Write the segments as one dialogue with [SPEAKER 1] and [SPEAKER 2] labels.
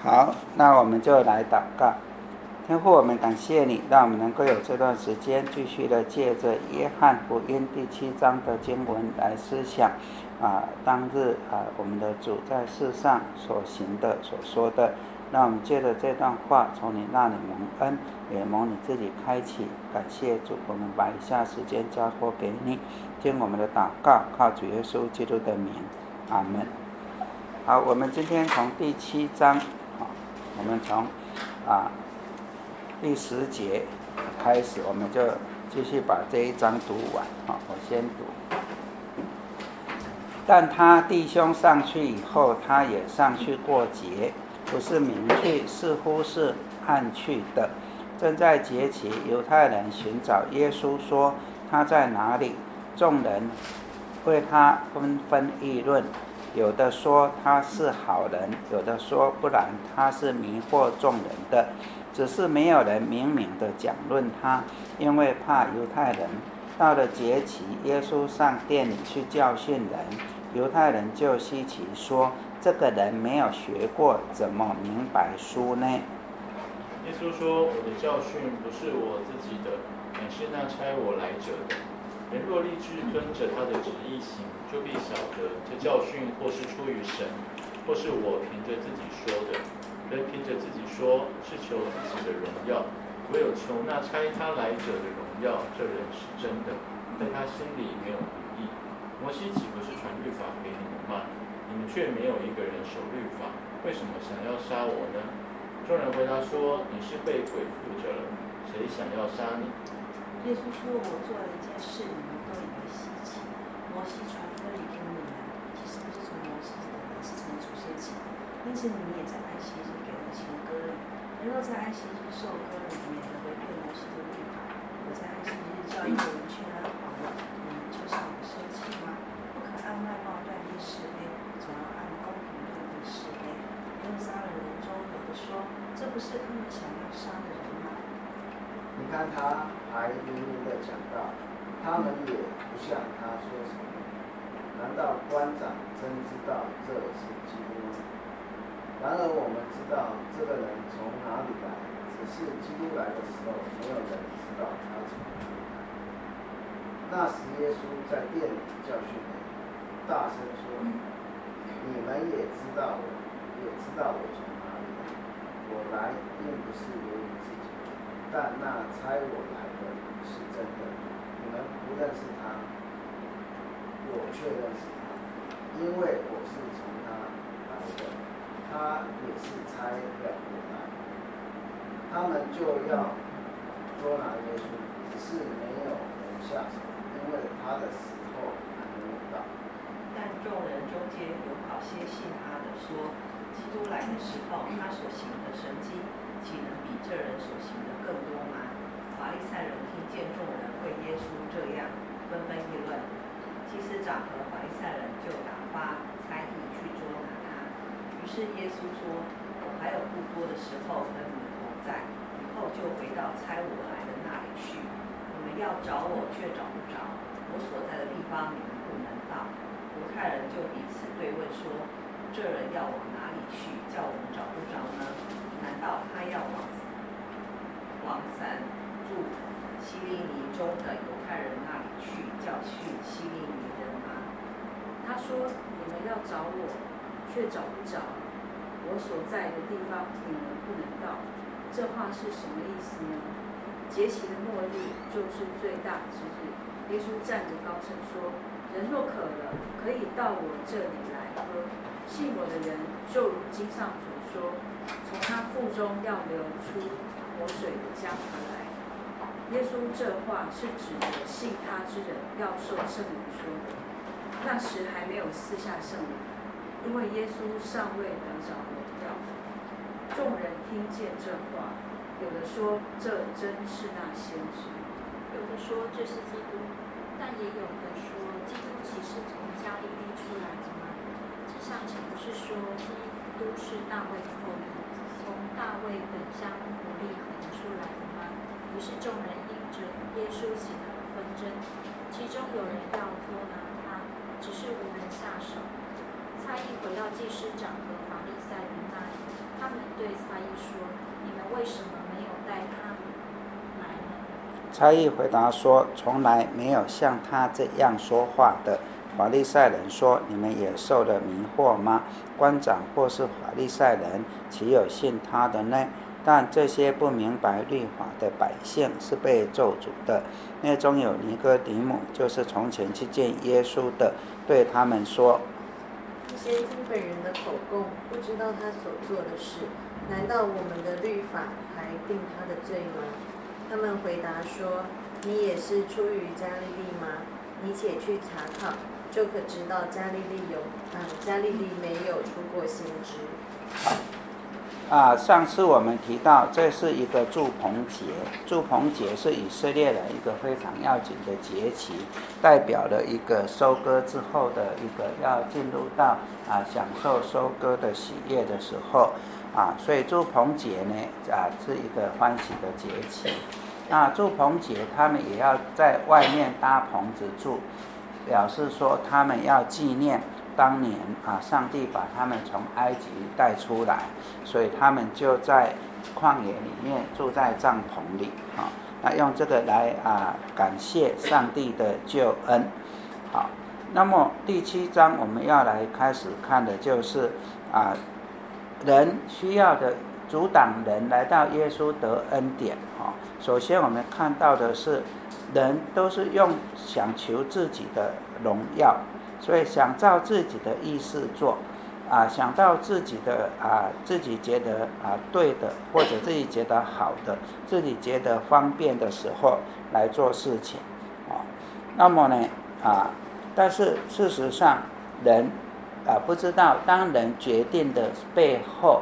[SPEAKER 1] 好，那我们就来祷告。天父，我们感谢你，让我们能够有这段时间继续的借着约翰福音第7章的经文来思想当日我们的主在世上所行的所说的。让我们借着这段话从你那里蒙恩，也蒙你自己开启。感谢主，我们把以下时间交托给你，听我们的祷告，靠主耶稣基督的名，阿们。好，我们今天从第7章我们从第10节开始，我们就继续把这一章读完。我先读。但他弟兄上去以后，他也上去过节，不是明去，似乎是暗去的。正在节期，犹太人寻找耶稣，说他在哪里？众人为他纷纷议论，有的说他是好人，有的说不然，他是迷惑众人的。只是没有人明明的讲论他，因为怕犹太人。到了节期，耶稣上殿里去教训人，犹太人就稀奇说，这个人没有学过，怎么明白书呢？
[SPEAKER 2] 耶稣说，我的教训不是我自己的，乃是那差我来者的。人若立志遵着他的旨意行，就必晓得这教训或是出于神，或是我凭着自己说的。人凭着自己说，是求自己的荣耀；唯有求那差他来者的荣耀，这人是真的，在他心里没有不义。摩西岂不是传律法给你们吗？你们却没有一个人守律法，为什么想要杀我呢？众人回答说，你是被鬼附着了，谁想要杀你？
[SPEAKER 3] 耶稣说，我做了一件事，你们都以为稀奇。摩西传割礼给你们，其实不是从摩西的，乃是从祖先起。因此你们也在安息日给人行割礼。人若在安息日受割礼，免得违背摩西的律法。我在安息日叫一个人去安好了，你们就向我生气吗？不可按外貌断定是非，总要按公平断定是非。耶路撒冷人中有的说，这不是他们想要杀的人吗？
[SPEAKER 4] 你看他还明明的讲道，他们也不向他说什么。难道官长真知道这是基督吗？然而我们知道这个人从哪里来，只是基督来的时候，没有人知道他从哪里来。那时耶稣在殿里教训人，大声说：你们也知道我从哪里来。我来并不是由于自己，但那差我来的是真的。你们不认识他，我却认识他，因为我是从他来的。他也是差了我来。他们就要捉拿耶稣，只是没有人下手，因为他的时候还没有到。
[SPEAKER 3] 但众人中间有好些信他的说，基督来的时候，他所行的神迹，岂能比这人所行的更多吗？法利赛人听见众人为耶稣这样，纷纷议论。祭司长和法利赛人就打发差役去捉拿他。于是耶稣说，我还有不多的时候跟你们同在，以后就回到差我来的那里去。你们要找我，却找不着，我所在的地方你们不能到。犹太人就彼此对问说，这人要往哪里去，叫我们找不着呢？难道他要往散住希利尼中的犹太人那里去，教训希利尼人吗？
[SPEAKER 5] 他说，你们要找我，却找不着，我所在的地方你们不能到。这话是什么意思呢？节期的末日就是最大之日。耶稣站着高声说，人若渴了，可以到我这里来喝。信我的人，就如经上所说，从他腹中要流出活水的江河来。耶稣这话是指着信他之人要受圣灵说的。那时还没有赐下圣灵，因为耶稣尚未得着荣耀。众人听见这话，有的说这真是那先知，
[SPEAKER 6] 有的说这是基督，但也有的说基督岂是从加利利出来的吗？这上岂不是说基督是大卫的后裔，从大卫本乡伯利恒出来的吗？于是众人因着耶稣起了纷争，其中有人要捉拿他，只是无人下手。差役回到祭司长和法利赛人那里，他们对差役说：“你们为什么没有带他来呢？”
[SPEAKER 1] 差役回答说：“从来没有像他这样说话的。”法利赛人说：“你们也受了迷惑吗？官长或是法利赛人，岂有信他的呢？但这些不明白律法的百姓是被咒诅的。”那中有尼哥底母，就是从前去见耶稣的，对他们说：“
[SPEAKER 7] 这些经本人的口供，不知道他所做的事，难道我们的律法还定他的罪吗？”他们回答说：“你也是出于加利利吗？你且去查考，就可知道加利利没有出过先知。”
[SPEAKER 1] 上次我们提到，这是一个住棚节。住棚节是以色列人一个非常要紧的节期，代表了一个收割之后的一个要进入到享受收割的喜悦的时候所以住棚节呢是一个欢喜的节期。那住棚节他们也要在外面搭棚子住，表示说他们要纪念当年上帝把他们从埃及带出来，所以他们就在旷野里面住在帐篷里那用这个来感谢上帝的救恩。好，那么第7章我们要来开始看的就是人需要的阻挡人来到耶稣得恩典首先我们看到的是人都是用想求自己的荣耀，所以想照自己的意思做想到自己的自己觉得对的，或者自己觉得好的，自己觉得方便的时候来做事情那么呢但是事实上人不知道，当人决定的背后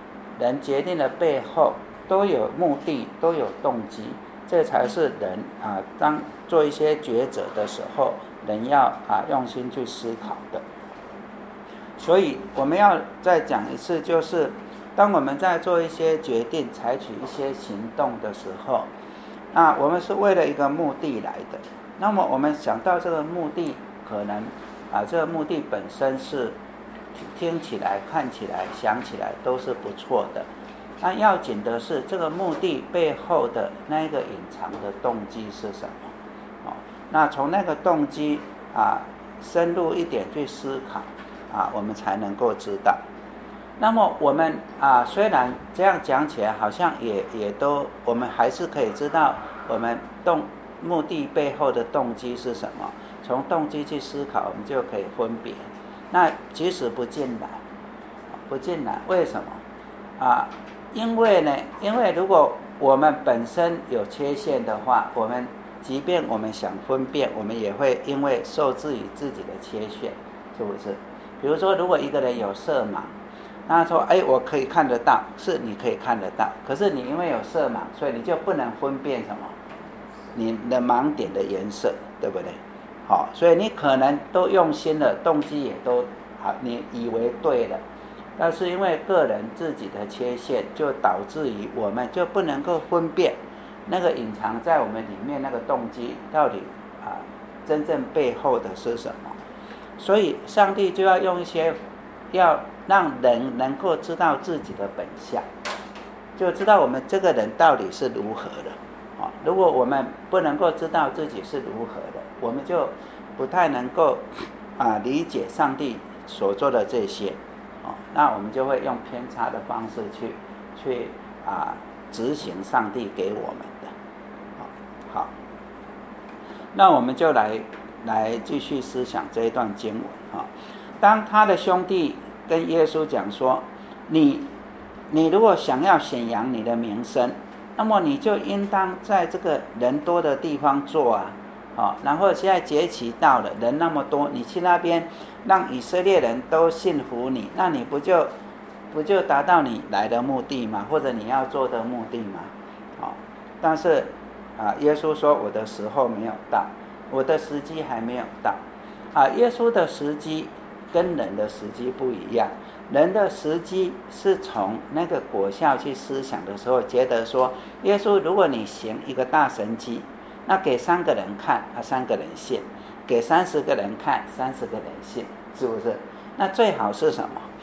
[SPEAKER 1] 都有目的，都有动机，这才是人当做一些抉择的时候人要用心去思考的。所以我们要再讲一次，就是当我们在做一些决定，采取一些行动的时候我们是为了一个目的来的。那么我们想到这个目的，可能这个目的本身是听起来、看起来、想起来都是不错的，但要紧的是这个目的背后的那个隐藏的动机是什么那从那个动机深入一点去思考我们才能够知道。那么我们虽然这样讲起来好像也都我们还是可以知道我们目的背后的动机是什么，从动机去思考我们就可以分别。那即使不尽然，为什么因为如果我们本身有缺陷的话，我们即便我们想分辨，我们也会因为受制于自己的缺陷，是不是？比如说如果一个人有色盲，那他说我可以看得到，是你可以看得到，可是你因为有色盲，所以你就不能分辨什么你的盲点的颜色，对不对？所以你可能都用心了，动机也都你以为对了，但是因为个人自己的缺陷，就导致于我们就不能够分辨那个隐藏在我们里面那个动机到底真正背后的是什么。所以上帝就要用一些要让人能够知道自己的本相，就知道我们这个人到底是如何的如果我们不能够知道自己是如何的，我们就不太能够理解上帝所做的这些那我们就会用偏差的方式去执行上帝给我们的好，那我们就来继续思想这一段经文当他的兄弟跟耶稣讲说，你如果想要显扬你的名声，那么你就应当在这个人多的地方做然后现在节期到了，人那么多，你去那边让以色列人都信服你，那你不就达到你来的目的吗？或者你要做的目的吗？但是耶稣说我的时候没有到，我的时机还没有到耶稣的时机跟人的时机不一样，人的时机是从那个果效去思想的时候，觉得说耶稣如果你行一个大神迹，那给3个人看3个人信，给30个人看30个人信，是不是？那最好是什么？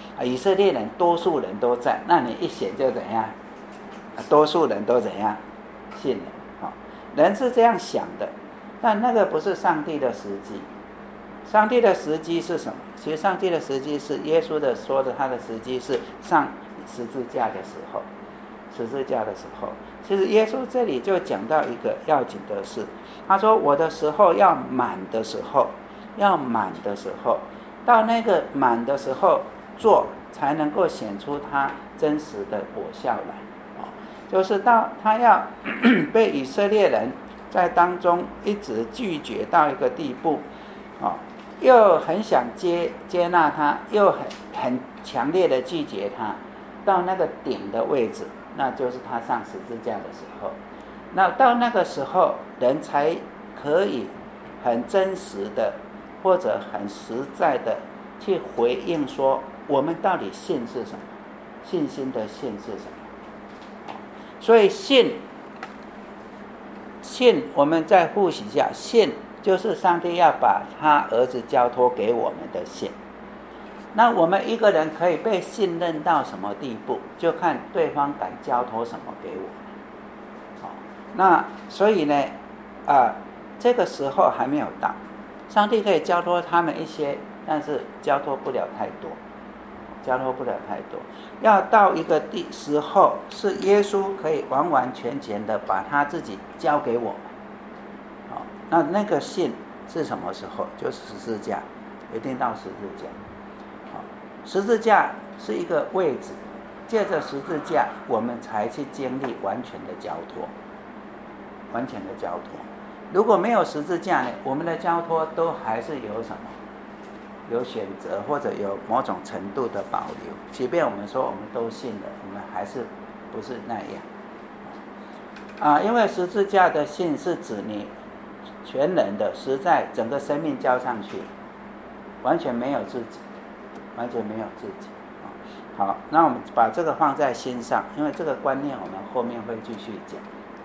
[SPEAKER 1] 以色列人多数人都在，那你一显就怎样？多数人都怎样？信了。人是这样想的，但那个不是上帝的时机。上帝的时机是什么？其实上帝的时机是耶稣说的，他的时机是上十字架的时候。十字架的时候，其实耶稣这里就讲到一个要紧的事，他说我的时候要满的时候，到那个满的时候做，才能够显出他真实的果效来。就是到他要被以色列人在当中一直拒绝到一个地步，又很想接纳他，又很强烈的拒绝他，到那个顶的位置，那就是他上十字架的时候。那到那个时候，人才可以很真实的或者很实在的去回应说，我们到底信是什么？信心的信是什么？所以信，我们再复习一下，信就是上帝要把他儿子交托给我们的信。那我们一个人可以被信任到什么地步，就看对方敢交托什么给我们。那所以呢，这个时候还没有到，上帝可以交托他们一些，但是交托不了太多，要到一个时候，是耶稣可以完完全全的把他自己交给我们。那个信是什么时候？就是十字架，一定到十字架。十字架是一个位置，借着十字架，我们才去经历完全的交托。如果没有十字架呢，我们的交托都还是有什么？有选择或者有某种程度的保留。即便我们说我们都信了，我们还是不是那样。因为十字架的信是指你全人的实在整个生命交上去，完全没有自己。好，那我们把这个放在心上，因为这个观念我们后面会继续讲。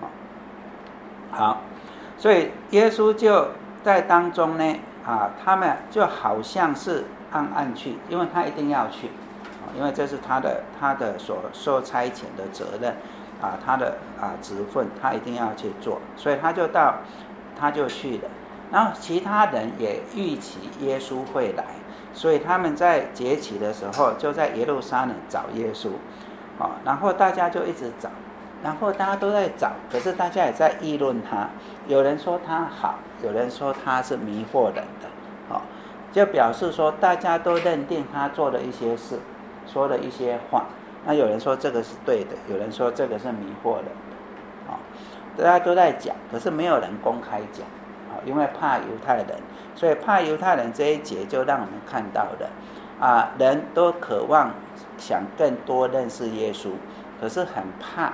[SPEAKER 1] 好，所以耶稣就在当中呢，他们就好像是按去，因为他一定要去，因为这是他的所受差遣的责任，他的职分，他一定要去做，所以他就去了。然后其他人也预期耶稣会来，所以他们在节期的时候就在耶路撒冷找耶稣，然后大家就一直找，然后大家都在找，可是大家也在议论他，有人说他好，有人说他是迷惑人的，就表示说大家都认定他做了一些事，说了一些话，那有人说这个是对的，有人说这个是迷惑人的，大家都在讲，可是没有人公开讲，因为怕犹太人，所以怕犹太人这一节就让我们看到了，人都渴望想更多认识耶稣，可是很怕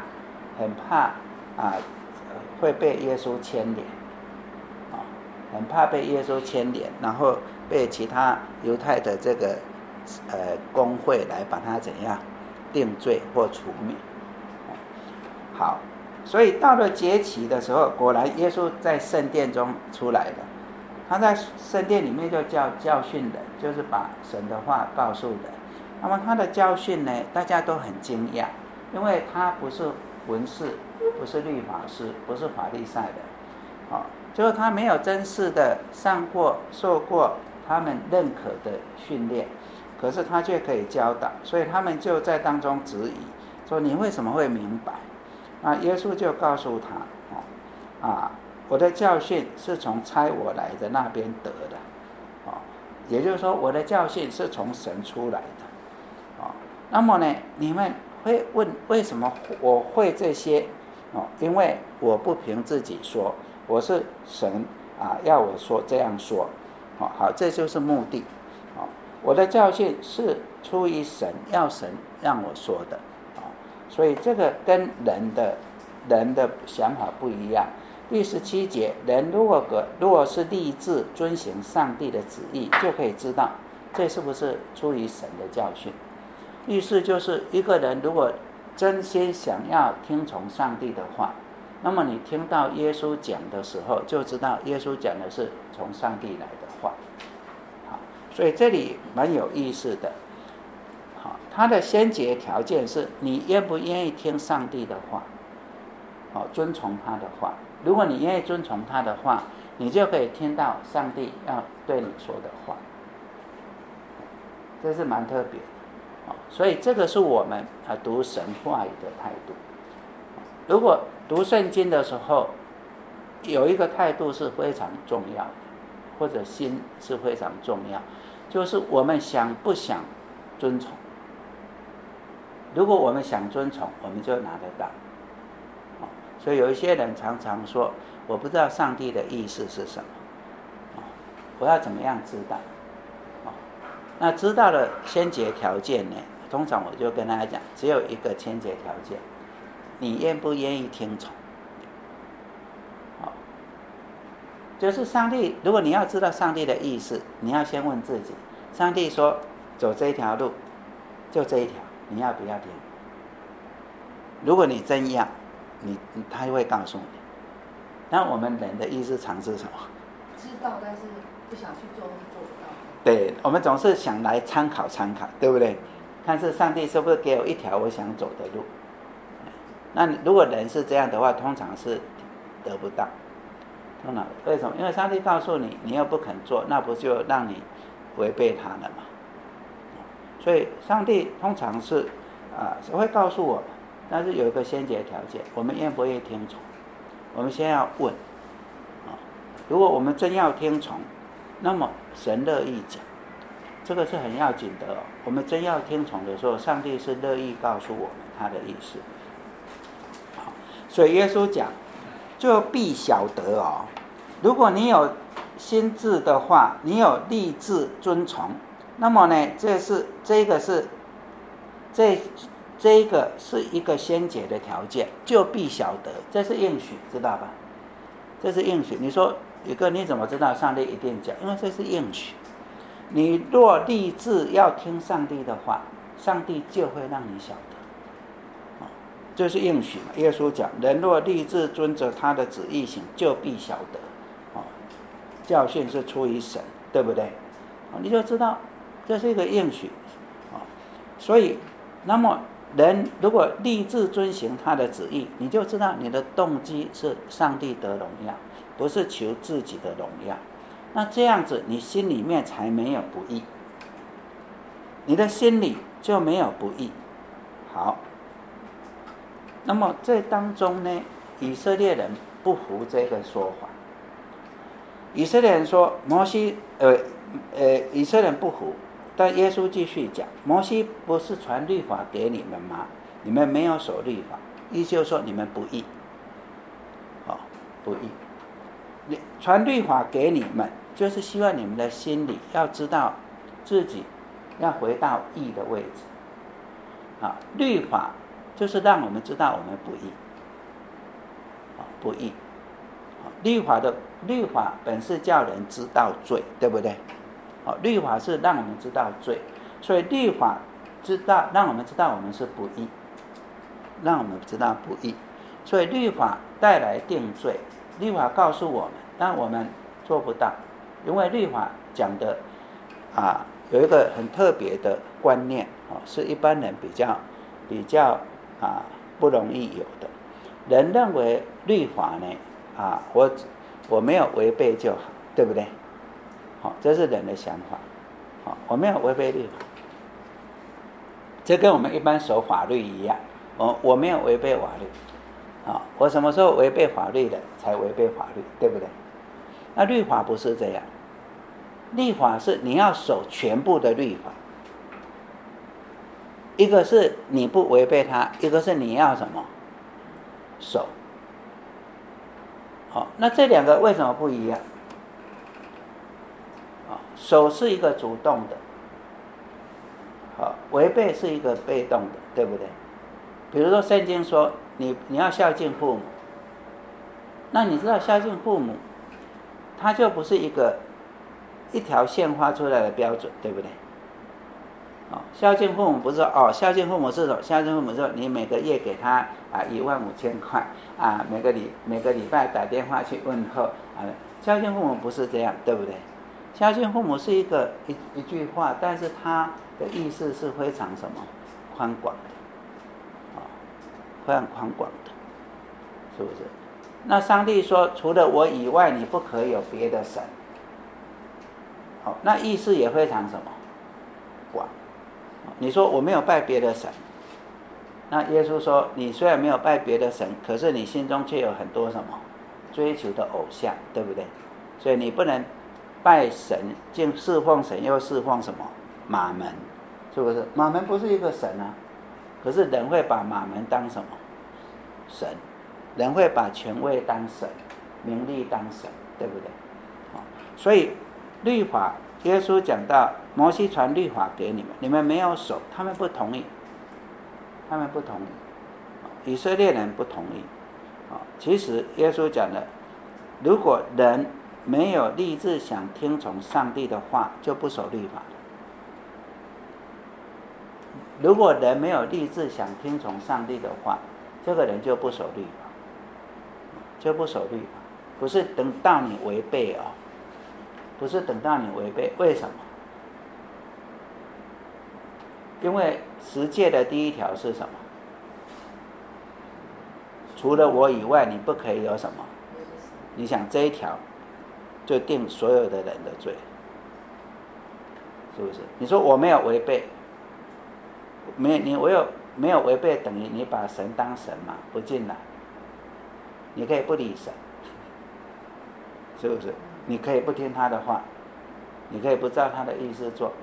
[SPEAKER 1] 会被耶稣牵连，很怕被耶稣牵连，然后被其他犹太的这个公会来把他怎样定罪或除灭。好，所以到了节期的时候，果然耶稣在圣殿中出来了。他在圣殿里面就教训人，就是把神的话告诉人。那么他的教训呢，大家都很惊讶，因为他不是文士，不是律法师，不是法利赛人，就是他没有真实的受过他们认可的训练，可是他却可以教导，所以他们就在当中质疑，说你为什么会明白？耶稣就告诉他，我的教训是从差我来的那边得的，也就是说我的教训是从神出来的，那么呢，你们会问为什么我会这些？因为我不凭自己说，我是神要我说这样说，好，这就是目的，我的教训是出于神，要神让我说的，所以这个跟人的想法不一样。第17节，人如果是立志遵行上帝的旨意，就可以知道这是不是出于神的教训。意思就是一个人如果真心想要听从上帝的话，那么你听到耶稣讲的时候，就知道耶稣讲的是从上帝来的话。好，所以这里蛮有意思的。 他的先决条件是你愿不愿意听上帝的话，遵从他的话。如果你愿意遵从他的话，你就可以听到上帝要对你说的话，这是蛮特别的。所以这个是我们读神话语的态度。如果读圣经的时候有一个态度是非常重要的，或者心是非常重要，就是我们想不想遵从。如果我们想遵从，我们就拿得到。所以有一些人常常说，我不知道上帝的意思是什么，我要怎么样知道？那知道的先决条件呢，通常我就跟大家讲，只有一个先决条件，你愿不愿意听从？就是上帝，如果你要知道上帝的意思，你要先问自己，上帝说走这一条路，就这一条，你要不要听？如果你真要，他就会告诉你。那我们人的意思常是什么？
[SPEAKER 3] 知道，但是不想去做，做不到。
[SPEAKER 1] 对，我们总是想来参考，对不对？看是上帝是不是给我一条我想走的路。那如果人是这样的话，通常是得不到。为什么？因为上帝告诉你，你又不肯做，那不就让你违背他了吗？所以上帝通常是会告诉我们，但是有一个先决条件，我们愿不愿意听从？我们先要问如果我们真要听从，那么神乐意讲，这个是很要紧的我们真要听从的时候，上帝是乐意告诉我们他的意思。所以耶稣讲，就必晓得如果你有心志的话，你有立志遵从，那么呢，这个是一个先决的条件，就必晓得，这是应许，知道吧？这是应许。你说宇哥，你怎么知道上帝一定讲？因为这是应许。你若立志要听上帝的话，上帝就会让你晓得。这是应许嘛？耶稣讲，人若立志遵着他的旨意行，就必晓得。教训是出于神，对不对？你就知道这是一个应许。所以，那么人如果立志遵行他的旨意，你就知道你的动机是上帝得荣耀，不是求自己的荣耀。那这样子，你心里面才没有不义，你的心里就没有不义。好，那么这当中呢，以色列人不服这个说法。以色列人说，以色列人不服，但耶稣继续讲，摩西不是传律法给你们吗？你们没有守律法，意思就是说你们不义，不义。传律法给你们，就是希望你们的心里要知道自己要回到义的位置。律法就是让我们知道我们不义，不义。律法本是叫人知道罪，对不对？律法是让我们知道罪，所以律法让我们知道我们是不义，让我们知道不义。所以律法带来定罪，律法告诉我们，但我们做不到，因为律法讲的有一个很特别的观念是一般人比较不容易有的。人认为律法呢我没有违背就好，对不对？这是人的想法。我没有违背律法，这跟我们一般守法律一样。我没有违背法律，我什么时候违背法律的才违背法律，对不对？那律法不是这样，律法是你要守全部的律法，一个是你不违背它，一个是你要什么守。那这两个为什么不一样？守是一个主动的，违背是一个被动的，对不对？比如说圣经说你要孝敬父母，那你知道孝敬父母它就不是一条线画出来的标准，对不对？孝敬父母不是孝敬父母是什么？孝敬父母是你每个月给他15000块每个礼拜打电话去问候孝敬父母不是这样，对不对？孝敬父母是一句话，但是它的意思是非常什么宽广的，会很宽广的，是不是？那上帝说，除了我以外，你不可以有别的神。好，那意思也非常什么广。你说我没有拜别的神，那耶稣说，你虽然没有拜别的神，可是你心中却有很多什么追求的偶像，对不对？所以你不能拜神，竟侍奉神，又侍奉什么马门，是不是？马门不是一个神啊，可是人会把马门当什么神？人会把权位当神，名利当神，对不对？所以律法，耶稣讲到摩西传律法给你们，你们没有守，他们不同意，他们不同意，以色列人不同意。其实耶稣讲的，如果人没有立志想听从上帝的话，就不守律法。如果人没有立志想听从上帝的话，这个人就不守律法，就不守律法。不是等到你违背哦，不是等到你违背，为什么？因为十诫的第一条是什么？除了我以外，你不可以有什么？你想这一条就定所有的人的罪，是不是？你说我没有违背，你没有违背，等于你把神当神嘛，不进来。你可以不理神，是不是？你可以不听他的话，你可以不照他的意思做。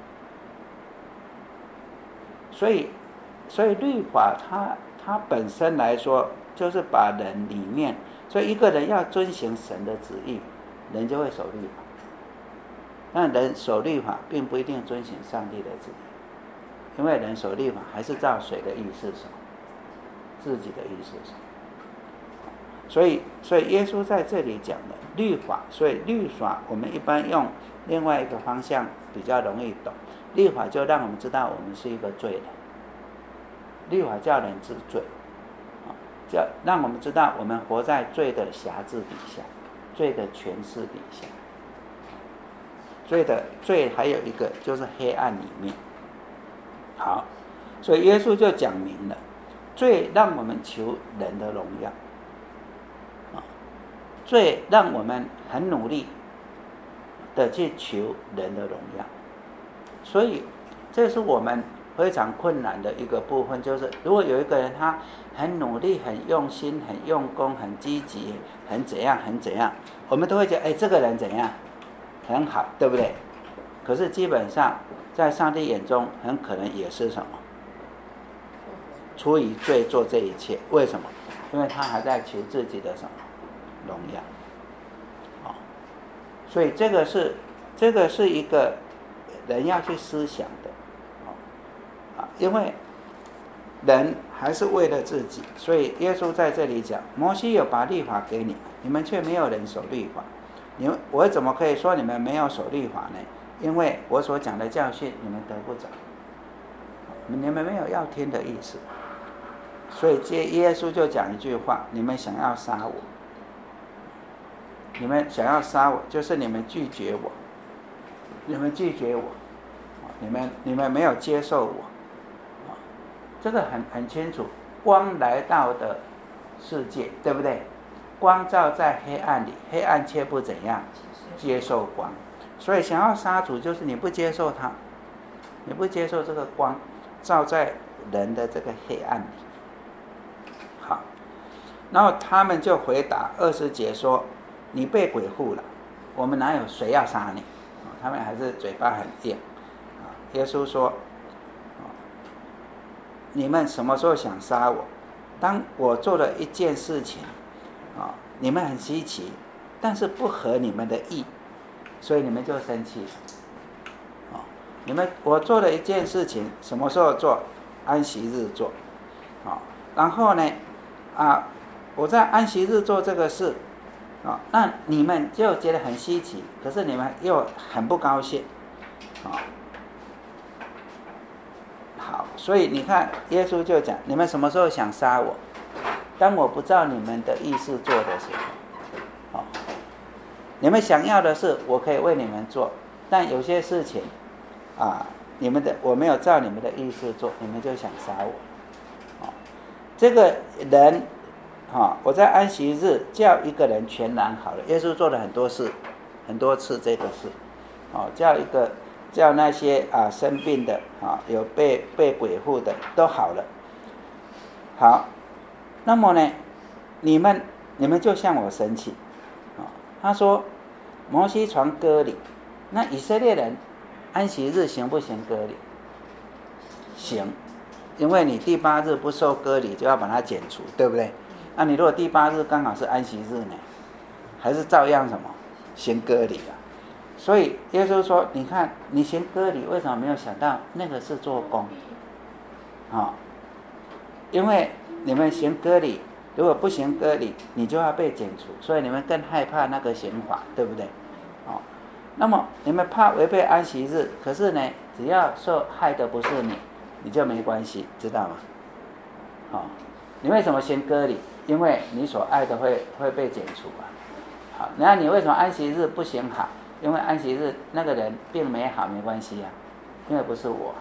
[SPEAKER 1] 所以律法它本身来说，就是把人里面，所以一个人要遵行神的旨意，人就会守律法。但人守律法并不一定遵行上帝的旨意，因为人守律法还是照谁的意思守，自己的意思守。所以耶稣在这里讲的律法，所以律法我们一般用另外一个方向比较容易懂。律法就让我们知道我们是一个罪人，律法叫人知罪，叫让我们知道我们活在罪的辖制底下，罪的权势底下。罪还有一个就是黑暗里面。好，所以耶稣就讲明了，罪让我们求人的荣耀，罪让我们很努力的去求人的荣耀。所以这是我们非常困难的一个部分，就是如果有一个人他很努力、很用心、很用功、很积极、很怎样、我们都会觉得这个人怎样很好，对不对？可是基本上在上帝眼中很可能也是什么出于罪做这一切。为什么？因为他还在求自己的什么荣耀。所以这个是一个人要去思想的，因为人还是为了自己。所以耶稣在这里讲，摩西有把律法给你们，你们却没有人守律法。我怎么可以说你们没有守律法呢？因为我所讲的教训你们得不着，你们没有要听的意思。所以耶稣就讲一句话，你们想要杀我，你们想要杀我，就是你们拒绝我，你们没有接受我。这个很清楚，光来到的世界，对不对？光照在黑暗里，黑暗却不怎样接受光。所以想要杀主，就是你不接受他，你不接受这个光照在人的这个黑暗里。好，然后他们就回答20节说，你被鬼附了，我们哪有谁要杀你？他们还是嘴巴很硬。耶稣说，你们什么时候想杀我？当我做了一件事情，你们很稀奇，但是不合你们的意，所以你们就生气。我做了一件事情，什么时候做？安息日做。然后呢，我在安息日做这个事，那你们就觉得很稀奇，可是你们又很不高兴。好，所以你看，耶稣就讲，你们什么时候想杀我？当我不照你们的意思做的时候，你们想要的事，我可以为你们做，但有些事情， 我没有照你们的意思做，你们就想杀我。这个人我在安息日叫一个人全然好了。耶稣做了很多事，很多次这个事，叫那些生病的有被鬼附的都好了。好，那么呢，你们就向我生气。他说摩西传割礼，那以色列人安息日行不行割礼？行，因为你第8日不受割礼就要把它剪除，对不对？那你如果第8日刚好是安息日呢，还是照样什么行割礼啊？所以耶稣说，你看你行割礼，为什么没有想到那个是做工？因为你们行割礼，如果不行割礼，你就要被剪除，所以你们更害怕那个刑罚，对不对？那么你们怕违背安息日，可是呢，只要受害的不是你就没关系，知道吗？你为什么行割礼？因为你所爱的会被剪除啊。好，那你为什么安息日不行好？因为安息日那个人并没好，没关系啊，因为不是我。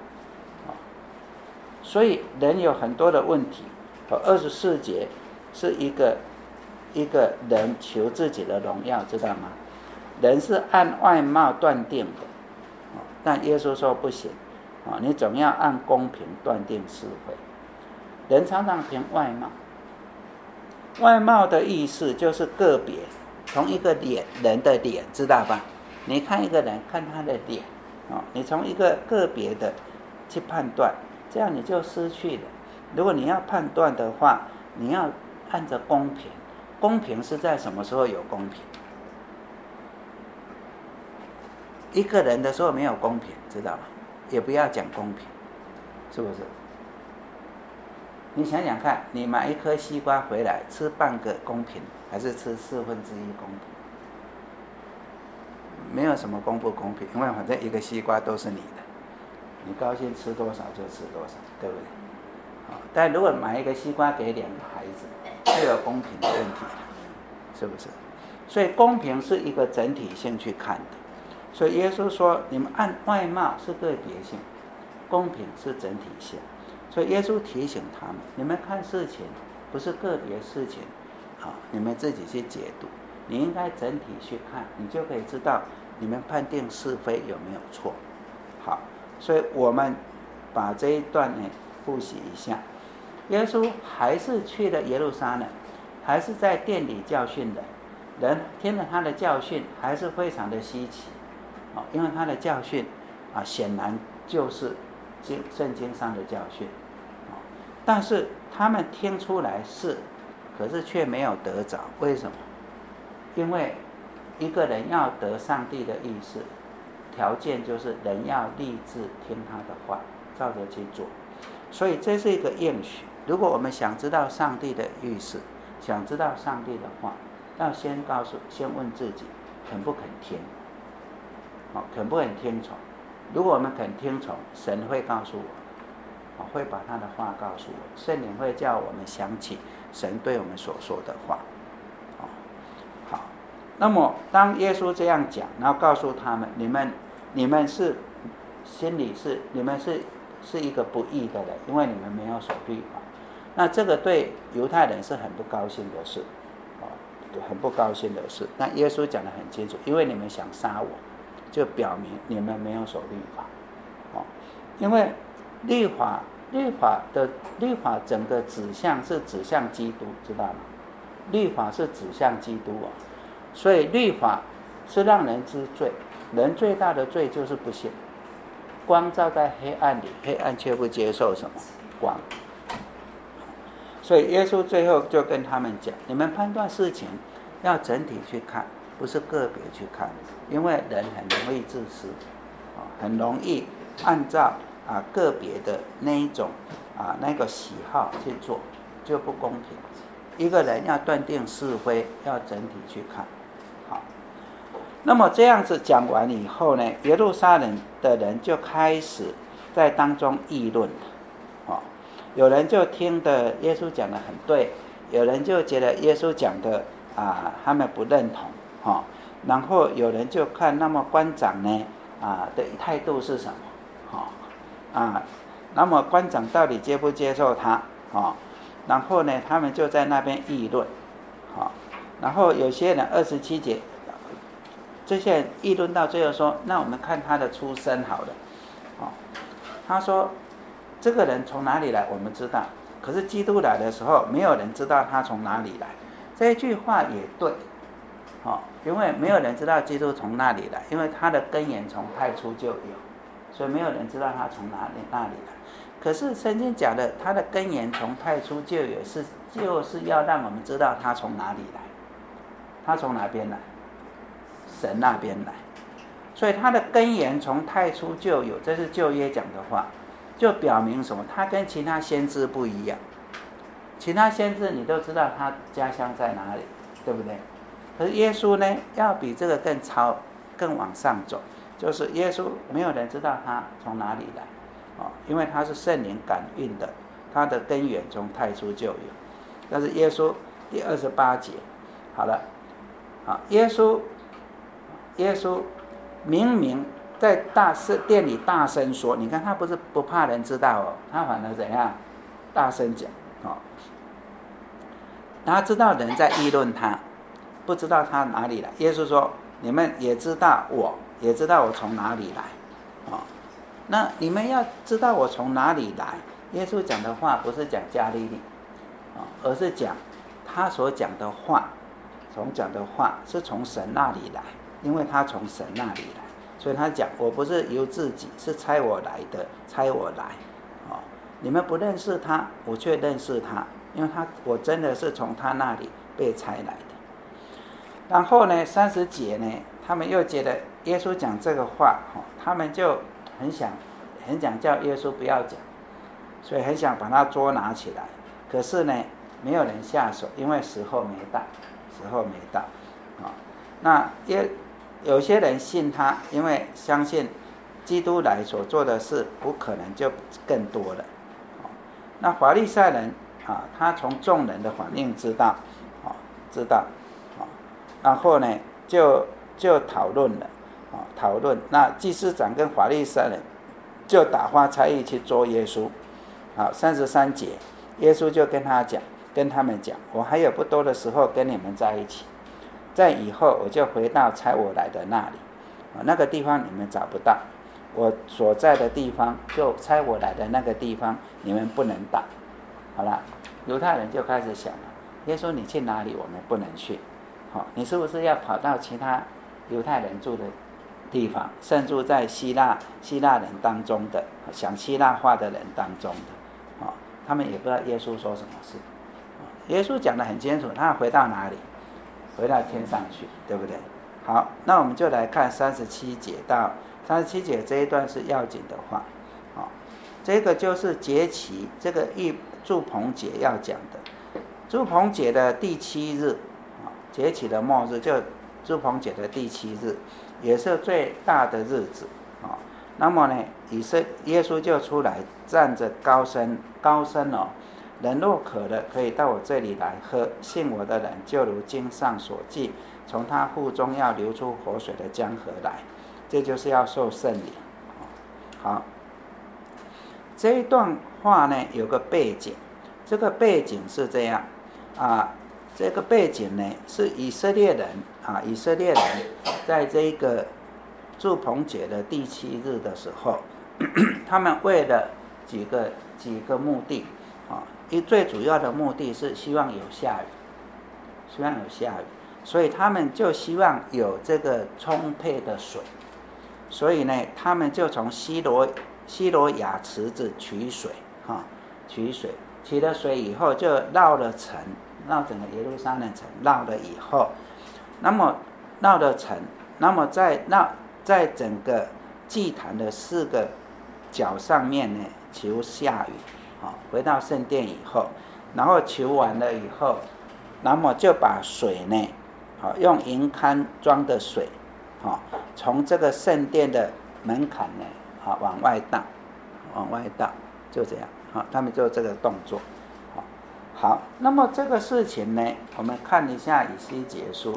[SPEAKER 1] 所以人有很多的问题。24节是一个人求自己的荣耀，知道吗？人是按外貌断定的，但耶稣说不行，你总要按公平断定是非。人常常凭外貌，外貌的意思就是个别，从一个人的脸，知道吧？你看一个人，看他的脸，你从一个个别的去判断，这样你就失去了。如果你要判断的话，你要按着公平。公平是在什么时候有公平？一个人的时候没有公平，知道吗？也不要讲公平，是不是？你想想看，你买一颗西瓜回来，吃半个公平，还是吃1/4公平？没有什么公不公平，因为反正一个西瓜都是你的，你高兴吃多少就吃多少，对不对？但如果买一个西瓜给2个孩子，就有公平的问题，是不是？所以公平是一个整体性去看的。所以耶稣说，你们按外貌是个别性，公平是整体性。所以耶稣提醒他们，你们看事情不是个别事情，你们自己去解读，你应该整体去看，你就可以知道你们判定是非有没有错。好，所以我们把这一段呢复习一下。耶稣还是去了耶路撒冷，还是在殿里教训人听了他的教训还是非常的稀奇，因为他的教训显然就是圣经上的教训，但是他们听出来是，可是却没有得着。为什么？因为一个人要得上帝的意思，条件就是人要立志听他的话，照着去做。所以这是一个应许。如果我们想知道上帝的意思，想知道上帝的话，要先问自己肯不肯听，肯不肯听从。如果我们肯听从，神会告诉我，会把他的话告诉我，圣灵会叫我们想起神对我们所说的话。好，那么当耶稣这样讲，然后告诉他们，你们是心里是你们是一个不义的人，因为你们没有守律法。那这个对犹太人是很不高兴的事，很不高兴的事。那耶稣讲得很清楚，因为你们想杀我，就表明你们没有守律法。因为律法整个指向是指向基督，知道吗？律法是指向基督所以律法是让人知罪，人最大的罪就是不信。光照在黑暗里，黑暗却不接受什么光。所以耶稣最后就跟他们讲，你们判断事情要整体去看，不是个别去看，因为人很容易自私，很容易按照个别的那一种那个喜好去做，就不公平。一个人要断定是非，要整体去看。好，那么这样子讲完以后呢，耶路撒冷的人就开始在当中议论了。有人就听的耶稣讲的很对，有人就觉得耶稣讲的他们不认同，然后有人就看那么官长呢的态度是什么， 那么官长到底接不接受他？然后呢，他们就在那边议论，然后有些人27节，这些人议论到最后说，那我们看他的出身好了，他说这个人从哪里来我们知道，可是基督来的时候没有人知道他从哪里来。这一句话也对，因为没有人知道基督从哪里来，因为他的根源从太初就有，所以没有人知道他从哪里来。可是圣经讲的他的根源从太初就有，就是要让我们知道他从哪里来，他从哪边来，神那边来。所以他的根源从太初就有，这是旧约讲的话，就表明什么？他跟其他先知不一样。其他先知你都知道他家乡在哪里，对不对？可是耶稣呢，要比这个更往上走，就是耶稣没有人知道他从哪里来，因为他是圣灵感孕的，他的根源从太初就有。但是耶稣第28节，好了，耶稣明明在殿里大声说，你看他不是不怕人知道他反而怎样大声讲，他知道人在议论他，不知道他哪里来。耶稣说，你们也知道我，也知道我从哪里来，那你们要知道我从哪里来。耶稣讲的话不是讲加利利，而是讲他所讲的话，是从神那里来，因为他从神那里来，所以他讲我不是由自己，是差我来的，差我来。你们不认识他，我却认识他，因为我真的是从他那里被差来的。然后呢，30节呢，他们又觉得耶稣讲这个话，他们就很想叫耶稣不要讲，所以很想把他捉拿起来。可是呢，没有人下手，因为时候没到。那有些人信他，因为相信基督来所做的事不可能就更多了。那法利赛人他从众人的反应知道，然后呢就讨论了，那祭司长跟法利赛人就打发差役去捉耶稣。33节，耶稣就跟他们讲，我还有不多的时候跟你们在一起，在以后我就回到差我来的那里，那个地方你们找不到，我所在的地方，就差我来的那个地方，你们不能到。好了，犹太人就开始想了，耶稣你去哪里我们不能去，你是不是要跑到其他犹太人住的地方，甚至在希腊人当中的讲希腊话的人当中的，他们也不知道耶稣说什么事。耶稣讲得很清楚，他回到哪里？回到天上去，对不对？好，那我们就来看37节到37节这一段是要紧的话，这个就是节期，这个住棚节要讲的。住棚节的第7日，节期的末日，就住棚节的第7日，也是最大的日子。那么呢，耶稣就出来站着高声人若渴了，可以到我这里来喝，信我的人就如经上所记，从他腹中要流出活水的江河来。这就是要受圣灵。好，这一段话呢有个背景，这个背景是这样这个背景呢是以色列人在这个住棚节的第7日的时候，他们为了几个目的最主要的目的是希望有下雨，所以他们就希望有这个充沛的水，所以呢，他们就从西罗亚池子取水，取了水以后就绕整个耶路撒冷城绕了以后，那么绕了城，那么在整个祭坛的4个角上面呢求下雨。回到圣殿以后，然后求完了以后，那么就把水呢，用银龛装的水，从这个圣殿的门槛呢，往外倒，就这样，他们就这个动作。好，那么这个事情呢，我们看一下以西结书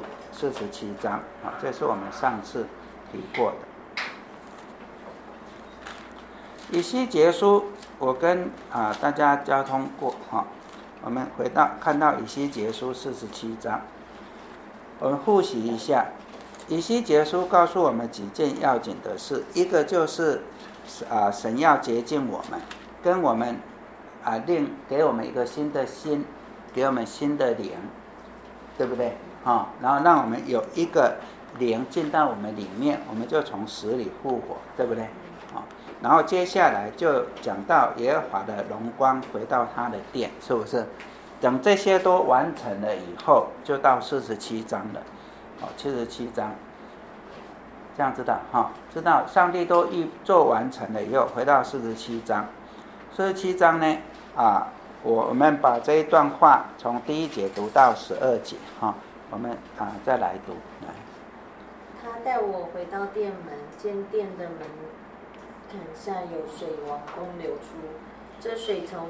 [SPEAKER 1] 47章，这是我们上次提过的。 以西结书，我跟大家交通过我们看到以西结书47章，我们复习一下。以西结书告诉我们几件要紧的事，一个就是神要洁净我们，跟我们给我们一个新的心，给我们新的灵，对不对？然后让我们有一个灵进到我们里面，我们就从死里复活，对不对？然后接下来就讲到耶和华的荣光回到他的殿，是不是？等这些都完成了以后，就到47章了。77章，这样知道知道上帝都做完成了以后，回到47章。47章呢我们把这一段话从第1节读到12节我们再来读。来，
[SPEAKER 7] 他带我回到殿门，见殿的门坎下有水往东流出，这水从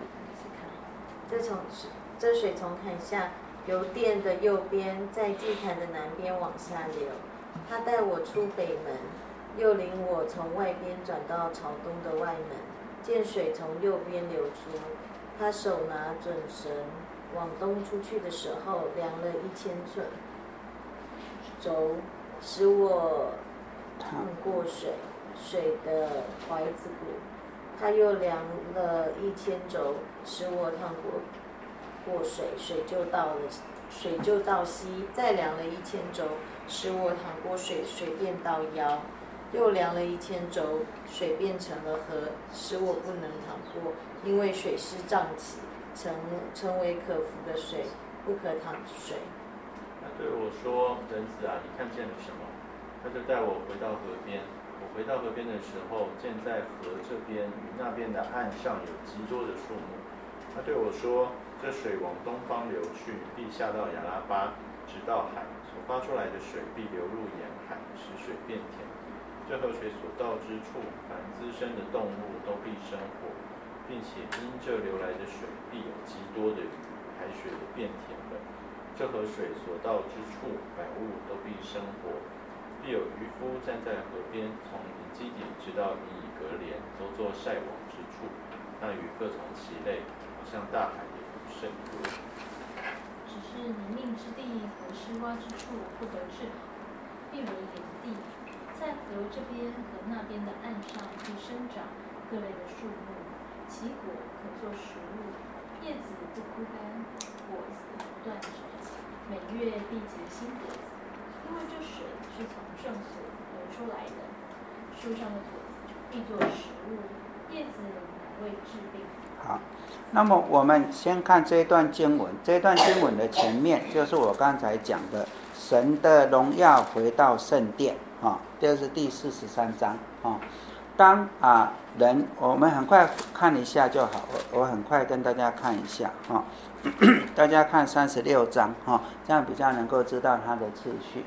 [SPEAKER 7] 坎下由殿的右边，在祭坛的南边往下流。他带我出北门，又领我从外边转到朝东的外门，见水从右边流出。他手拿准绳，往东出去的时候，量了1000寸轴，使我趟过水的怀子骨。他又量了1000轴，使我趟过水，水就到膝。再量了1000轴，使我淌过水，水便到腰。又量了1000轴，水变成了河，使我不能淌过，因为水势涨起，成为可服的水，不可淌水。
[SPEAKER 2] 他对我说：“人子啊，你看见了什么？”他就带我回到河边。我回到河边的时候，见在河这边与那边的岸上有极多的树木。他对我说：“这水往东方流去，必下到亚拉巴，直到海，所发出来的水必流入沿海，使水变甜。这河水所到之处，凡滋生的动物都必生活，并且因这流来的水必有极多的鱼，海水也变甜了。这河水所到之处，百物都必生活，必有渔夫站在河边，从以基底直到以格莲，都做晒网之处。那鱼各从其类，好像大海也有甚多。
[SPEAKER 6] 只是你命之地和湿洼之处不得治好，必为炎地。在河这边和那边的岸上必生长各类的树木，其果可做食物，叶子不枯干，果子不断绝，每月必结新果子，因为这水是从圣所流出来的。树上的果子必做食物，叶子乃为治病。
[SPEAKER 1] 好，那么我们先看这段经文。这段经文的前面就是我刚才讲的神的荣耀回到圣殿这是第43章当人，我们很快看一下就好，我很快跟大家看一下大家看36章这样比较能够知道它的次序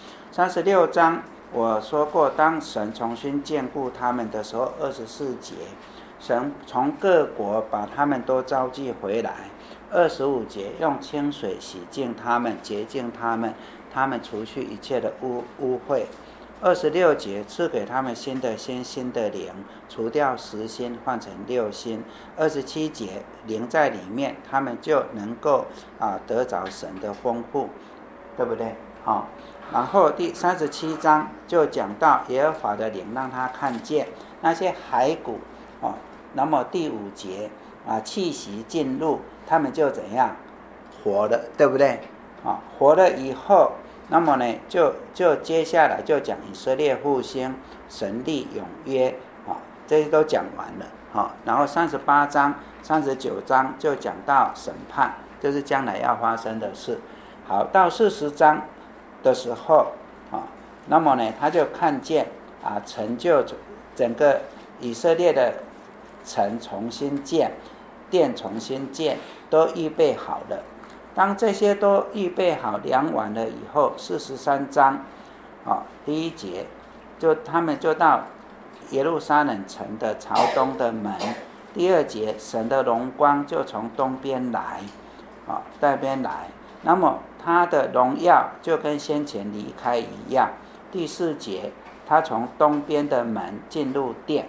[SPEAKER 1] 36章我说过，当神重新眷顾他们的时候，24节神从各国把他们都召集回来，25节用清水洗净他们，洁净他们，他们除去一切的污秽。26节赐给他们新的心，新的灵，除掉10心，换成6心。27节灵在里面，他们就能够得着神的丰富，对不对？然后第37章就讲到耶和华的灵让他看见那些骸骨那么第5节气息进入，他们就怎样活了，对不对？活了以后，那么呢就接下来就讲以色列复兴，神立永约这些都讲完了然后38章39章就讲到审判，就是将来要发生的事。好，到40章的时候那么呢他就看见成就整个以色列的城重新建，殿重新建，都预备好了。当这些都预备好量完了以后，43章第1节他们就到耶路撒冷城的朝东的门。第2节神的荣光就从东边来那边来，那么他的荣耀就跟先前离开一样。第4节他从东边的门进入殿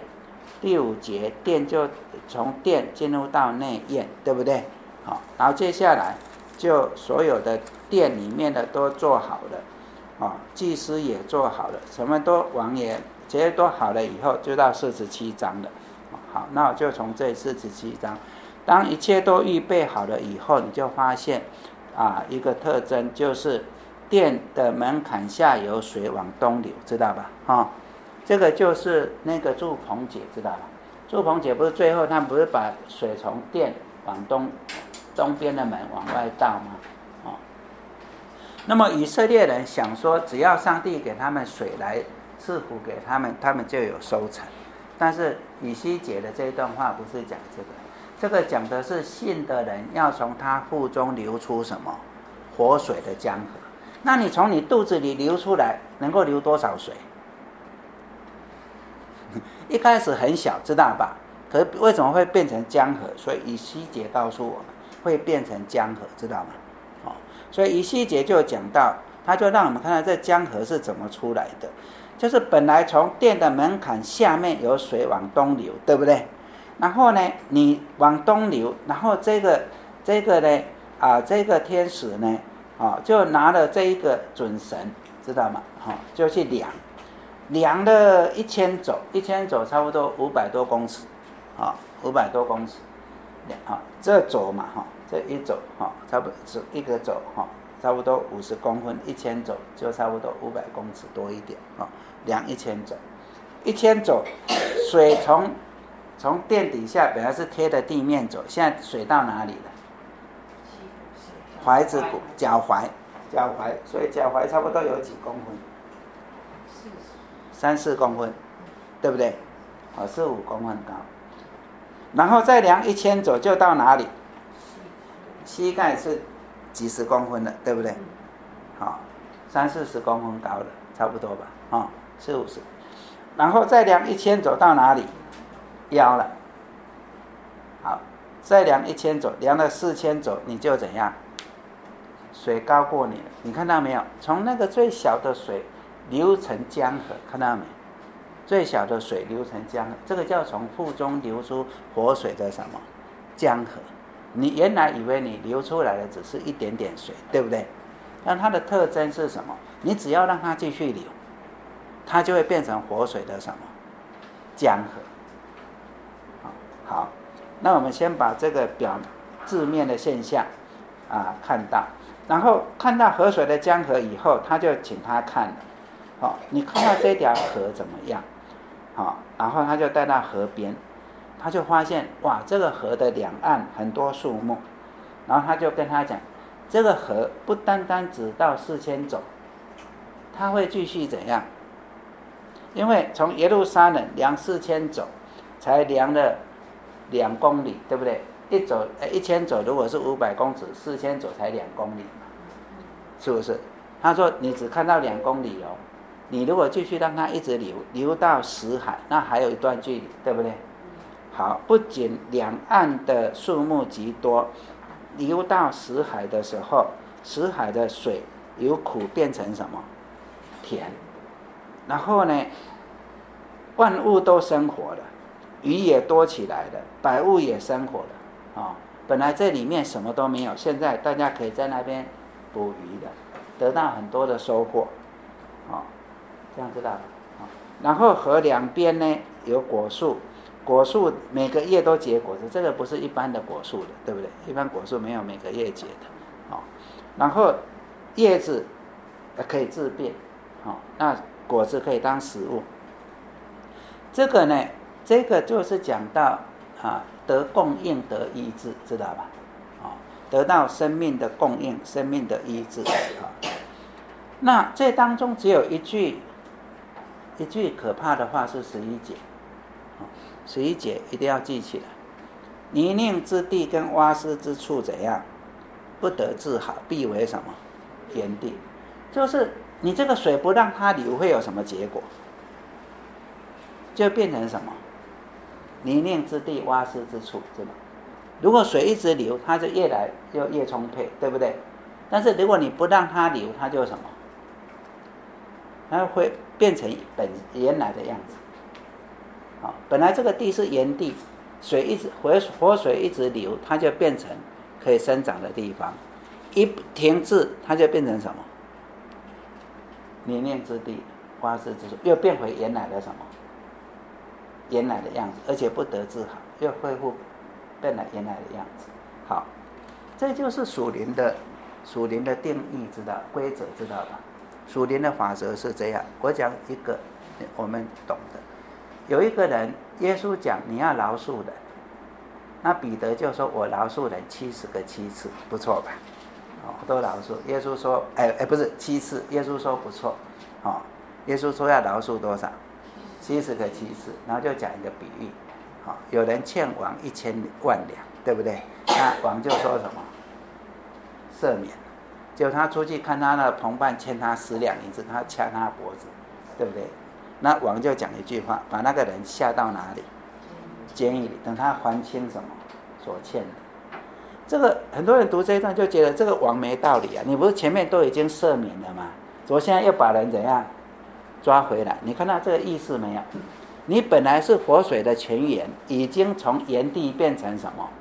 [SPEAKER 1] 第5节殿就从殿进入到内院，对不对？好，然后接下来就所有的殿里面的都做好了，祭司也做好了，什么都王爷这些都好了以后，就到47章了。好，那我就从这47章，当一切都预备好了以后，你就发现一个特征，就是殿的门槛下有水往东流，知道吧？这个就是那个祝棚节，知道吧？祝棚节不是最后他们不是把水从殿往东边的门往外倒吗？那么以色列人想说，只要上帝给他们水来赐福给他们，他们就有收成。但是以西结的这一段话不是讲这个，这个讲的是信的人要从他腹中流出什么？活水的江河。那你从你肚子里流出来，能够流多少水？一开始很小，知道吧？可是为什么会变成江河？所以以西结告诉我们，会变成江河，知道吗？所以以西结就讲到，他就让我们看到这江河是怎么出来的。就是本来从殿的门槛下面有水往东流，对不对？然后呢，你往东流，然后这个呢，这个天使呢，就拿了这一个准绳，知道吗？就去量了1000肘，1000肘差不多500多公尺，500多公尺，这肘嘛，这一肘，差不多一个肘，差不多50公分，1000肘就差不多500公尺多一点，量1000肘，1000肘，水从殿底下本来是贴的地面走，现在水到哪里了？踝子骨、脚踝，所以脚踝差不多有几公分？3-4公分，对不对？4-5公分高。然后再量1000肘就到哪里？膝盖是几十公分的，对不对？30-40公分高的，差不多吧，40-50。然后再量1000肘到哪里？腰了。好，再量1000肘，量了4000肘，你就怎样？水高过你了，你看到没有？从那个最小的水流成江河，看到没？最小的水流成江河，这个叫从腹中流出活水的什么？江河。你原来以为你流出来的只是一点点水，对不对？但它的特征是什么？你只要让它继续流，它就会变成活水的什么？江河。好，那我们先把这个字面的现象看到，然后看到河水的江河以后，他就请他看了，你看到这条河怎么样？然后他就带到河边，他就发现哇，这个河的两岸很多树木，然后他就跟他讲，这个河不单单只到4000肘，他会继续怎样？因为从耶路撒冷量4000肘，才量了2公里，对不对？1000肘如果是500公尺，4000肘才2公里嘛，是不是？他说你只看到2公里哦，你如果继续让它一直流到死海，那还有一段距离，对不对？好，不仅两岸的树木极多，流到死海的时候，死海的水由苦变成什么？甜。然后呢，万物都生活了，鱼也多起来了，百物也生活了本来这里面什么都没有，现在大家可以在那边捕鱼的，得到很多的收获这样知道了然后河两边呢有果树，果树每个叶都结果子，这个不是一般的果树的，对不对？一般果树没有每个叶结的然后叶子可以治病那果子可以当食物。这个呢，这个就是讲到得供应得医治，知道吧？得到生命的供应，生命的医治那这当中只有一句可怕的话是11节，11节一定要记起来。泥泞之地跟洼湿之处怎样？不得治好，必为什么？炎地。就是你这个水不让它流，会有什么结果？就变成什么？泥泞之地、洼湿之处，知道？如果水一直流，它就越充沛，对不对？但是如果你不让它流，它就什么？它会变成原来的样子。 本来这个地是炎地，水一直活水一直流，它就变成可以生长的地方。一停滞，它就变成什么？泥泞之地，蛙斯之处，又变回原来的什么？原来的样子，而且不得治好，又恢复本来原来的样子。好，这就是属灵的定义，知道规则知道吧？属灵的法则是这样。我讲一个我们懂的，有一个人，耶稣讲你要饶恕人，那彼得就说我饶恕人70个7次，不错吧？都饶恕。耶稣说，不是7次，耶稣说不错，耶稣说要饶恕多少？70个7次，然后就讲一个比喻，有人欠王1000万两，对不对？那王就说什么？赦免。结果他出去看他的同伴欠他10两银子，他掐他脖子，对不对？那王就讲一句话，把那个人下到哪里？监狱里，等他还清什么所欠的。这个很多人读这一段就觉得这个王没道理啊！你不是前面都已经赦免了吗？怎么现在又把人怎样抓回来？你看到这个意思没有？你本来是活水的泉源，已经从炎地变成什么？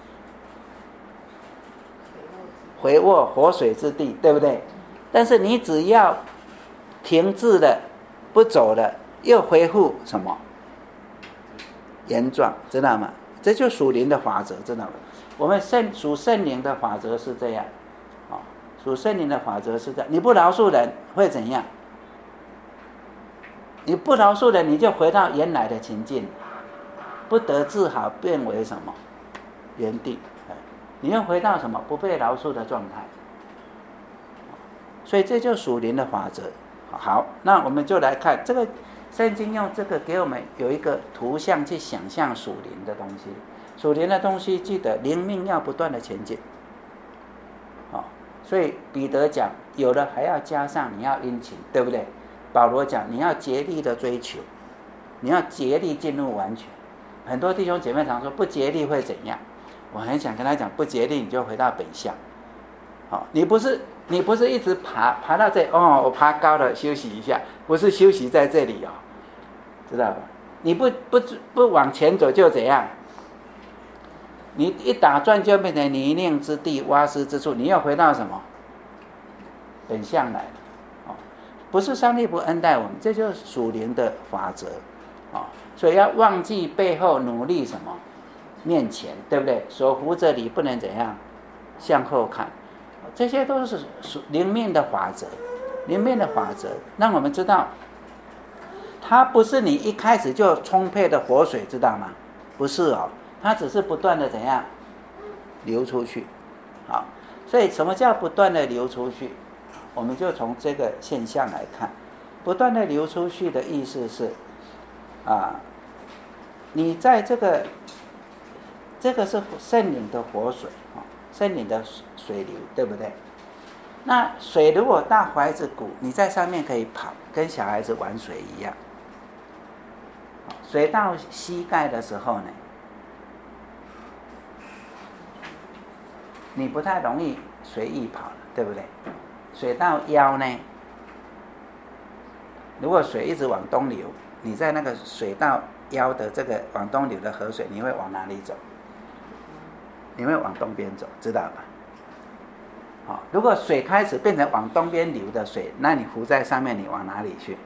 [SPEAKER 1] 回握活水之地，对不对？但是你只要停滞了，不走了，又恢复什么？原状，知道吗？这就属灵的法则，知道吗？我们属圣灵的法则是这样，属圣灵的法则是这样。你不饶恕人会怎样？你不饶恕人，你就回到原来的情境，不得治好，变为什么？原地。你又回到什么？不被饶恕的状态。所以这就属灵的法则。好，那我们就来看这个圣经，用这个给我们有一个图像去想象属灵的东西。属灵的东西，记得灵命要不断的前进。所以彼得讲，有了还要加上你要殷勤，对不对？保罗讲你要竭力的追求，你要竭力进入完全。很多弟兄姐妹常说不竭力会怎样？我很想跟他讲，不竭力你就回到本相。你不是一直爬到这我爬高了休息一下，不是休息在这里知道吧？你不往前走就怎样？你一打转就变成泥泞之地，蛙斯之处，你又回到什么？本相来了。不是上帝不恩待我们，这就是属灵的法则。所以要忘记背后，努力什么？面前，对不对？手扶着你，不能怎样？向后看。这些都是灵命的法则，灵命的法则让我们知道，它不是你一开始就充沛的活水，知道吗？不是它只是不断的怎样流出去。好，所以什么叫不断的流出去？我们就从这个现象来看，不断的流出去的意思是你在这个是圣灵的活水，圣灵的水流，对不对？那水如果到怀子骨，你在上面可以跑，跟小孩子玩水一样。水到膝盖的时候呢，你不太容易随意跑了，对不对？水到腰呢，如果水一直往东流，你在那个水到腰的这个往东流的河水，你会往哪里走？你会往东边走，知道吧？如果水开始变成往东边流的水，那你浮在上面，你往哪里去？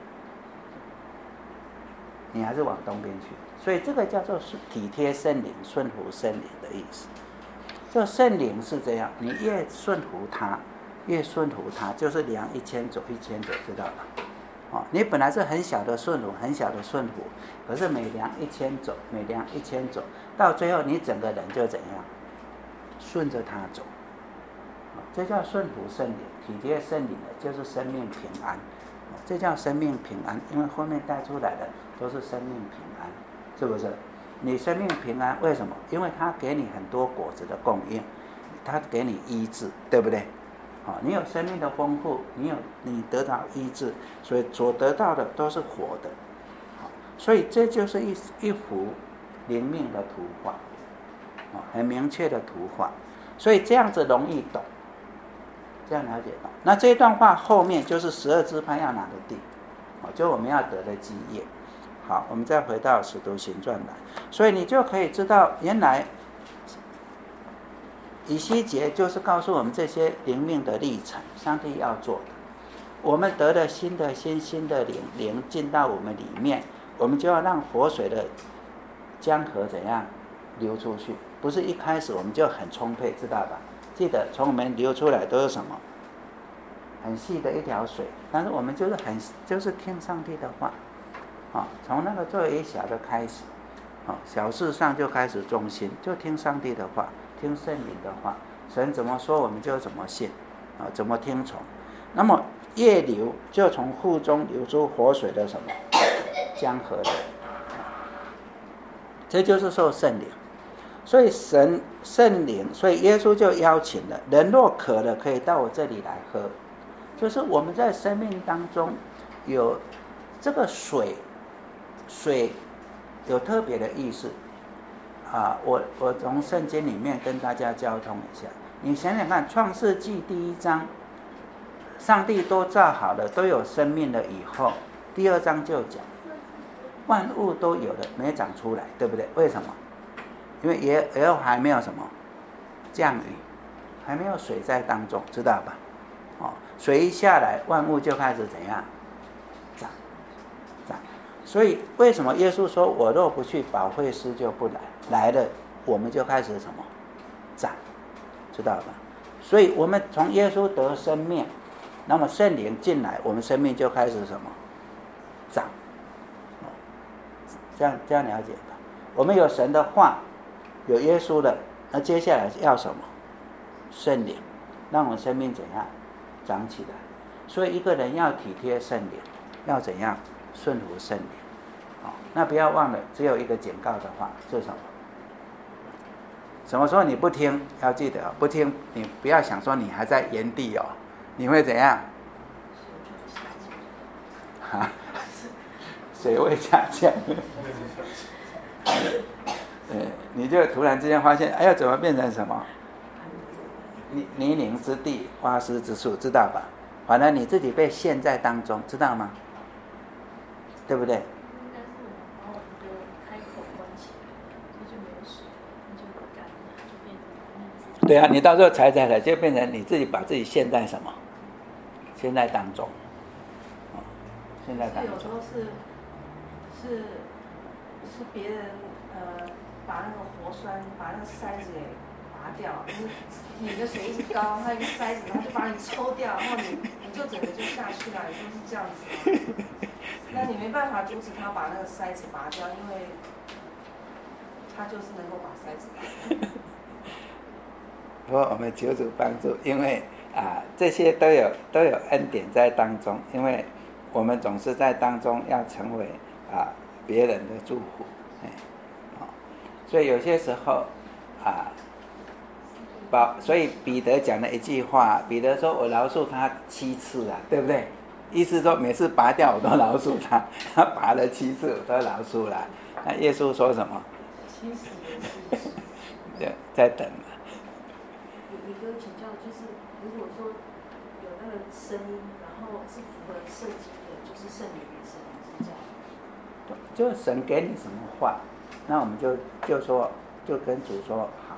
[SPEAKER 1] 你还是往东边去。所以这个叫做体贴圣灵、顺服圣灵的意思。这圣灵是这样，你越顺服它，就是量1000走1000走，知道吧？你本来是很小的顺服，可是每量1000走，到最后你整个人就怎样？顺着它走。这叫顺服圣灵，体贴圣灵的就是生命平安。这叫生命平安，因为后面带出来的都是生命平安，是不是？你生命平安为什么？因为他给你很多果子的供应，他给你医治，对不对？你有生命的丰富，你得到医治，所以所得到的都是活的。所以这就是一幅灵命的图画，很明确的图画，所以这样子容易懂，这样了解到。那这段话后面就是12支派要拿的地，就我们要得的基业。 好，我们再回到使徒行传来，所以你就可以知道，原来以西结就是告诉我们这些灵命的历程，上帝要做的。我们得了新的心、新的灵进到我们里面，我们就要让活水的江河怎样流出去？不是一开始我们就很充沛，知道吧？记得从我们流出来都是什么？很细的一条水，但是我们就是听上帝的话，从那个最微小的开始，小事上就开始忠心，就听上帝的话，听圣灵的话，神怎么说我们就怎么信，怎么听从。那么越流就从腹中流出活水的什么江河的，这就是受圣灵。所以圣灵，所以耶稣就邀请了人，若渴了，可以到我这里来喝。就是我们在生命当中有这个水有特别的意思我从圣经里面跟大家交通一下。你想想看，创世纪第1章，上帝都造好了，都有生命了以后，第2章就讲万物都有了，没长出来，对不对？为什么？因为耶和华还没有什么降雨，还没有水在当中，知道吧？水一下来，万物就开始怎样长。所以为什么耶稣说我若不去，保惠师就不来，来了我们就开始什么长，知道吧？所以我们从耶稣得生命，那么圣灵进来，我们生命就开始什么长。这样了解吧？我们有神的话，有耶稣的，那接下来要什么？圣灵，让我们生命怎样长起来。所以一个人要体贴圣灵，要怎样顺服圣灵。那不要忘了，只有一个警告的话是什么？什么时候你不听，要记得不听，你不要想说你还在原地你会怎样？水位下降。你就突然之间发现，哎呀，怎么变成什么？泥泞之地，花施之处，知道吧？反正你自己被陷在当中，知道吗？对不对？
[SPEAKER 6] 应该是我把我的开口关起来，所以就没有水，就不干了，就变成
[SPEAKER 1] 对啊，你到时候踩了，就变成你自己把自己陷在什么？陷在当中。陷在当中。
[SPEAKER 3] 有时候是别人把那个活栓，把那个塞子给拔掉，你的水一直高，它一个塞子，它就把你抽掉，然后你就整个就下去了，有时候是这样子。那你没办法阻止他把那个塞子拔掉，因为他就是能够把塞子拔掉。
[SPEAKER 1] 不过我们求主帮助，因为这些都有恩典在当中，因为我们总是在当中要成为别人的祝福，所以有些时候所以彼得讲了一句话，彼得说我饶恕他7次对不对？意思说每次拔掉我都饶恕他，他拔了7次我都饶恕了。那耶稣说什么？70的在等嘛。
[SPEAKER 5] 你给我请教，就是如果说有那个声音，然后是符合圣经的，就是圣灵的声音，是这样。
[SPEAKER 1] 就神给你什么话，那我们就说，就跟主说好。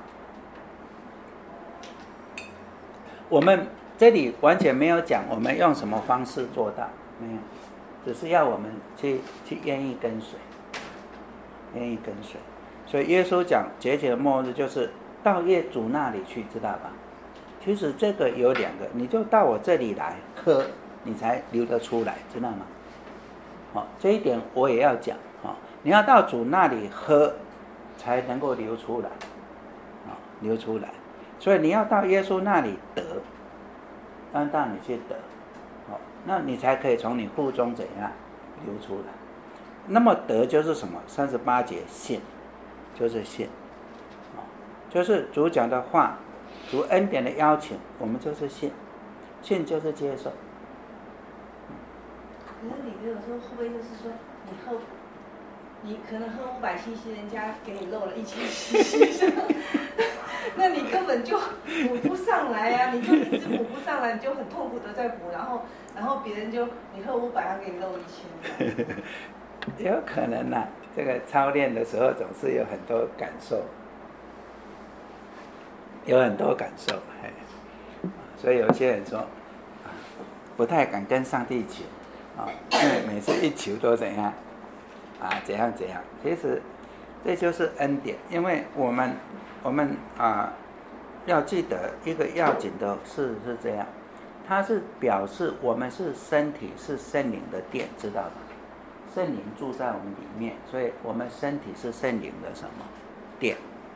[SPEAKER 1] 我们这里完全没有讲我们用什么方式做到，没有，只是要我们去愿意跟随，愿意跟随。所以耶稣讲节期的末日就是到业主那里去，知道吧？其实这个有2个，你就到我这里来喝，你才流得出来，知道吗？这一点我也要讲。你要到主那里喝，才能够流出来，流出来。所以你要到耶稣那里得，让你去得，那你才可以从你腹中怎样流出来。那么得就是什么？38节信，就是信，就是主讲的话，主恩典的邀请，我们就是信，信就是接受。
[SPEAKER 3] 可是你这个时候会不会就是说，你可能喝500cc，人家给你漏了1000cc，那你根本就补不上来啊！你就一直补不上来，你就很痛苦的在补，然后别人就你喝500，他给你漏1000。
[SPEAKER 1] 有可能啊，这个操练的时候总是有很多感受，所以有些人说不太敢跟上帝求因为每次一求都怎样怎样，其实这就是恩典，因为我们要记得一个要紧的事是这样，它是表示我们是身体是圣灵的殿，知道吗？圣灵住在我们里面，所以我们身体是圣灵的什么殿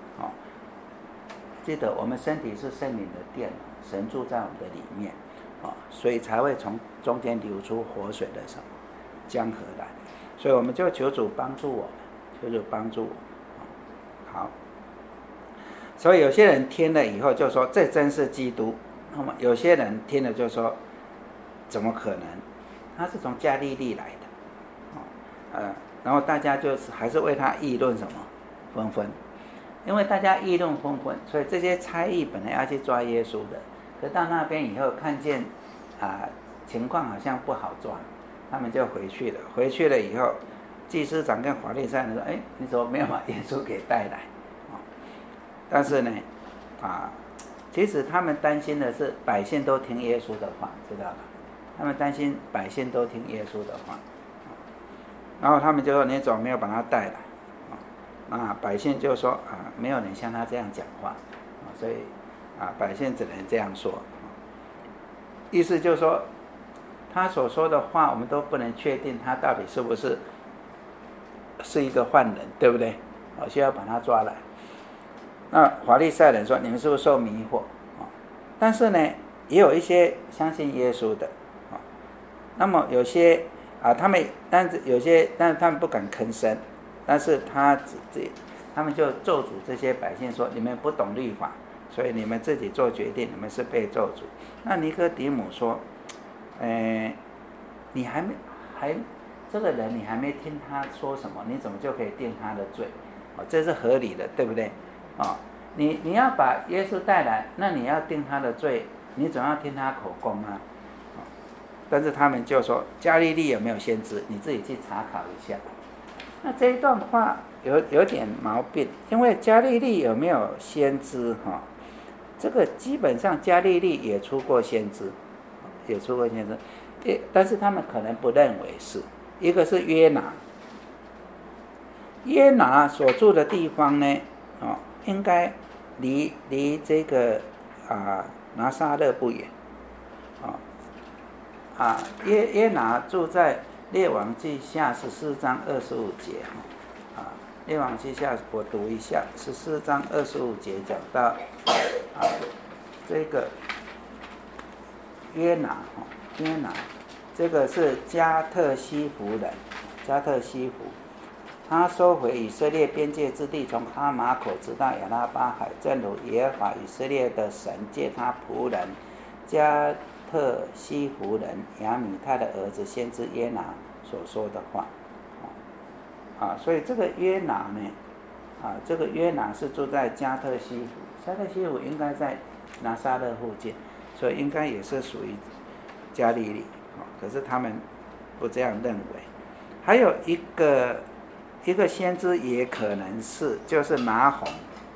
[SPEAKER 1] 记得我们身体是圣灵的殿，神住在我们的里面所以才会从中间流出活水的什么江河来，所以我们就求主帮助我们，好，所以有些人听了以后就说这真是基督，那么有些人听了就说怎么可能，他是从加利利来的然后大家就是还是为他议论什么纷纷，因为大家议论纷纷，所以这些差役本来要去抓耶稣的，可到那边以后看见情况好像不好抓，他们就回去了。回去了以后，祭司长跟法利赛人说：“你怎么没有把耶稣给带来？”但是呢，其实他们担心的是百姓都听耶稣的话，知道吧？他们担心百姓都听耶稣的话，然后他们就说：“你怎么没有把他带来？”那百姓就说：“没有人像他这样讲话，所以百姓只能这样说。”意思就是说，他所说的话，我们都不能确定他到底是不是一个犯人，对不对？需要把他抓来。那法利赛人说：“你们是不是受迷惑？”但是呢，也有一些相信耶稣的那么有些但是他们不敢吭声，但是他们就咒诅这些百姓说：“你们不懂律法，所以你们自己做决定，你们是被咒诅。”那尼哥底母说：“你这个人你还没听他说什么，你怎么就可以定他的罪？这是合理的，对不对？你要把耶稣带来，那你要定他的罪，你总要听他口供啊。”但是他们就说：“加利利有没有先知？你自己去查考一下。”那这一段话有点毛病，因为加利利有没有先知这个基本上加利利也出过先知，但是他们可能不认为是。一个是约拿所住的地方呢应该离这个拿撒勒不远约拿住在列王记下14章25节列王记下我读一下14章25节讲到这个约拿这个是加特西弗人，他收回以色列边界之地，从哈马口直到亚拉巴海，正如耶和华以色列的神借他仆人加特西弗人亚米太的儿子先知约拿所说的话所以这个约拿呢这个约拿是住在加特西弗应该在拿撒勒附近，所以应该也是属于加利利可是他们不这样认为。还有一个先知也可能是就是拿红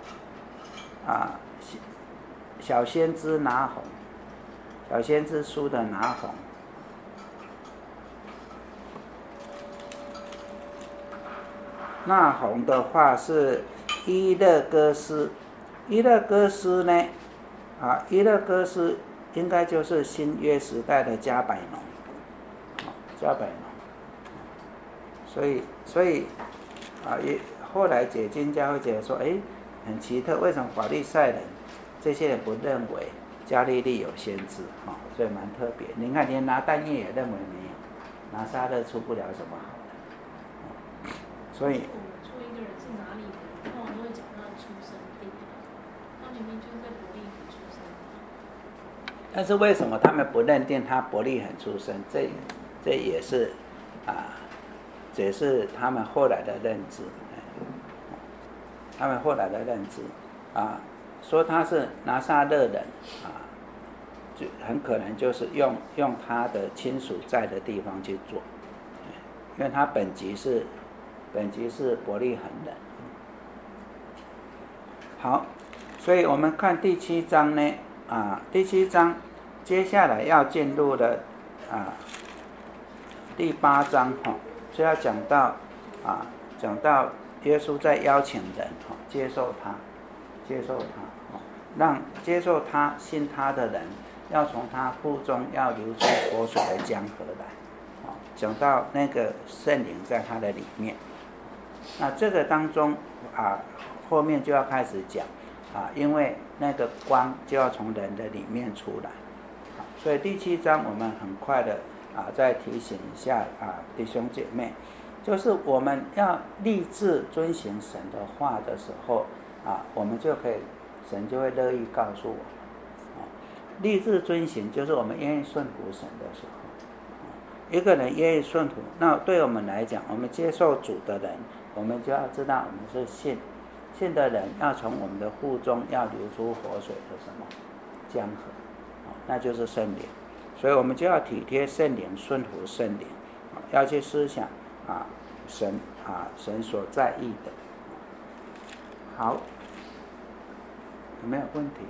[SPEAKER 1] 小先知拿红，小先知书的拿红那红的话是伊勒哥斯呢伊勒哥斯应该就是新约时代的加百农所以后来解经家会觉得说很奇特，为什么法利赛人这些人不认为加利利有先知所以蛮特别。你看连拿但业也认为没有，拿撒勒出不了什么好的所以
[SPEAKER 8] 我们说一个人是哪里人，通常都会讲他的出生地，他明明就是在伯利恒出生。
[SPEAKER 1] 但是为什么他们不认定他伯利恒出生？这也是他们后来的认知，说他是拿撒勒人就很可能就是用他的亲属在的地方去做， 因为它本级是伯利恒人。好，所以我们看第7章呢，第7章接下来要进入的第8章就要讲到耶稣在邀请人接受他，让接受他信他的人要从他腹中要流出活水的江河来。讲到那个圣灵在他的里面，那这个当中后面就要开始讲因为那个光就要从人的里面出来，所以第7章我们很快的再提醒一下弟兄姐妹，就是我们要立志遵行神的话的时候我们就可以，神就会乐意告诉我立志遵行就是我们愿意顺服神的时候。一个人愿意顺服，那对我们来讲，我们接受主的人，我们就要知道我们是信的人，要从我们的腹中要流出活水的什么江河，那就是圣灵。所以我们就要体贴圣灵，顺服圣灵，要去思想神所在意的。好，有没有问题？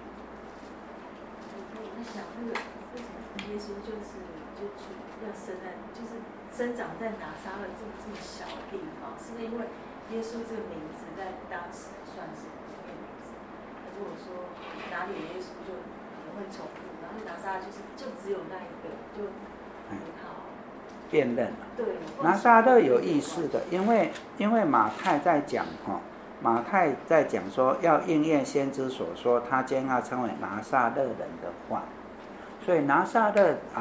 [SPEAKER 5] 我在想那个为什么耶稣要生长在拿撒勒这么小的地方，是不是因为耶稣这个名字在当时算是一个名字？如果说哪里耶稣就会重复，然后拿撒勒就只有那一个，就很好
[SPEAKER 1] 辨认了。
[SPEAKER 5] 对，
[SPEAKER 1] 拿撒勒有意思的，因为马太在讲说要应验先知所说，他将要成为拿撒勒人的话，所以拿撒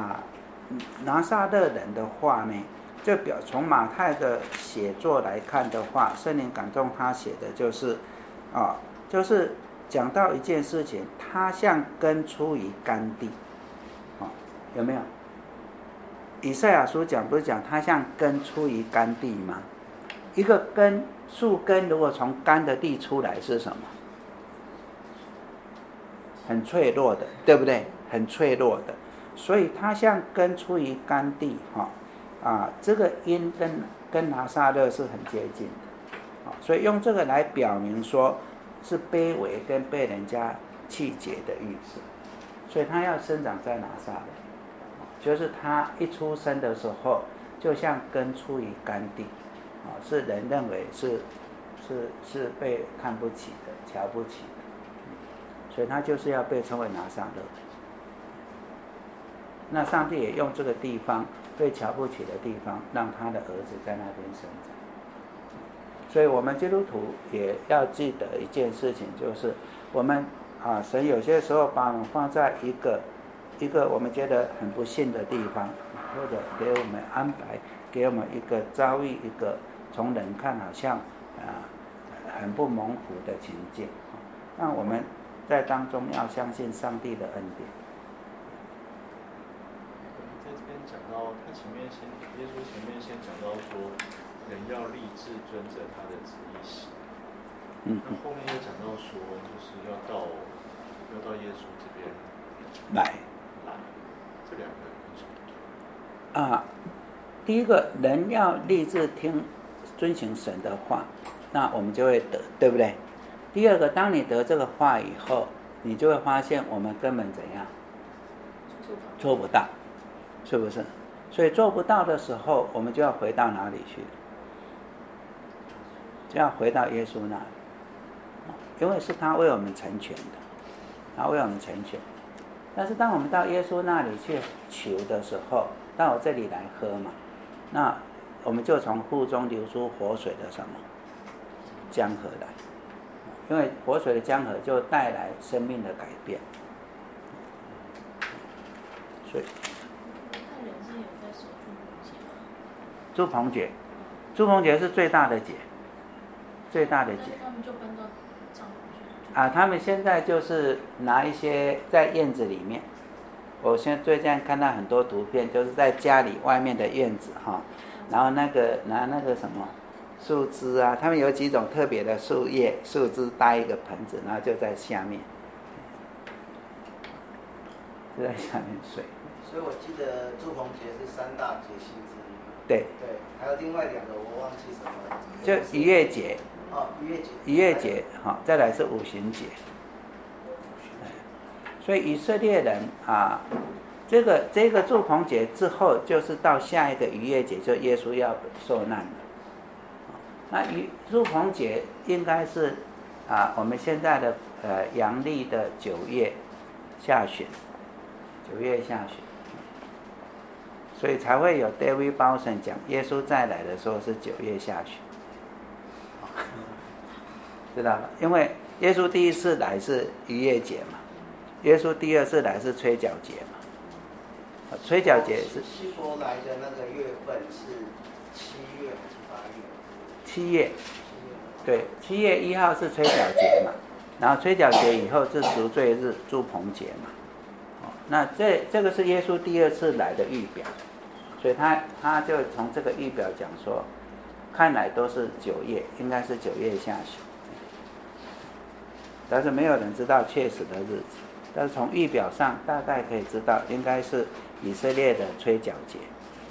[SPEAKER 1] 勒人的话呢，就从马太的写作来看的话，圣灵感动他写的就是讲到一件事情，他像根出于干地，有没有？以赛亚书不是讲他像根出于干地吗？一个树根如果从干的地出来是什么？很脆弱的，对不对？很脆弱的。所以它像根出于干地这个音跟拿撒勒是很接近的所以用这个来表明说是卑微跟被人家弃绝的意思。所以他要生长在拿撒勒，就是他一出生的时候就像根出于干地是人认为是被看不起的、瞧不起的，所以他就是要被称为拿撒勒。那上帝也用这个地方被瞧不起的地方，让他的儿子在那边生长。所以我们基督徒也要记得一件事情，就是我们神有些时候把我们放在一个我们觉得很不幸的地方，或者给我们安排，给我们一个遭遇一个从人看好像很不蒙福的情境。那我们在当中要相信上帝的恩典。
[SPEAKER 2] 在这边讲到他耶稣前面先讲到说，人要立志遵着他的旨意行。那后面又讲到说，就是要到耶稣这边来，这两个
[SPEAKER 1] 第一个人要立志遵行神的话，那我们就会得，对不对？第二个，当你得这个话以后，你就会发现我们根本怎样做不到，是不是？所以做不到的时候，我们就要回到哪里去？就要回到耶稣那里，因为是他为我们成全的，他为我们成全。但是当我们到耶稣那里去求的时候，到我这里来喝嘛，那我们就从腹中流出活水的什么江河来，因为活水的江河就带来生命的改变。所以住棚节，住棚节是最大的节，最大的节。
[SPEAKER 8] 他们就搬到帐篷去。
[SPEAKER 1] 他们现在就是拿一些在院子里面，我现在最近看到很多图片，就是在家里外面的院子然后拿那个什么树枝他们有几种特别的树叶、树枝搭一个盆子，然后就在下面，就在下面睡。
[SPEAKER 4] 所以我记得住棚节是3大节气之一。
[SPEAKER 1] 对。
[SPEAKER 4] 对，还有另外2个我忘记什么了。
[SPEAKER 1] 就逾越节。
[SPEAKER 4] 哦，逾越节。
[SPEAKER 1] 逾越节，好，再来是五旬节。所以以色列人啊，这个住棚节之后，就是到下一个逾越节，就耶稣要受难了。那住棚节应该是我们现在的阳历的9月下旬，9月下旬，所以才会有 David Bowson 讲耶稣再来的时候是9月下旬，知道吧？因为耶稣第一次来是逾越节嘛，耶稣第二次来是吹角节嘛，吹角节是
[SPEAKER 4] 希伯来的那个月份是7月还是8月
[SPEAKER 1] ？7月，对，7月1号是吹角节嘛，然后吹角节以后是赎罪日、住棚节嘛。那这个是耶稣第二次来的预表，所以他就从这个预表讲说，看来都是9月，应该是9月下旬，但是没有人知道确实的日子，但是从预表上大概可以知道，应该是以色列的吹角节。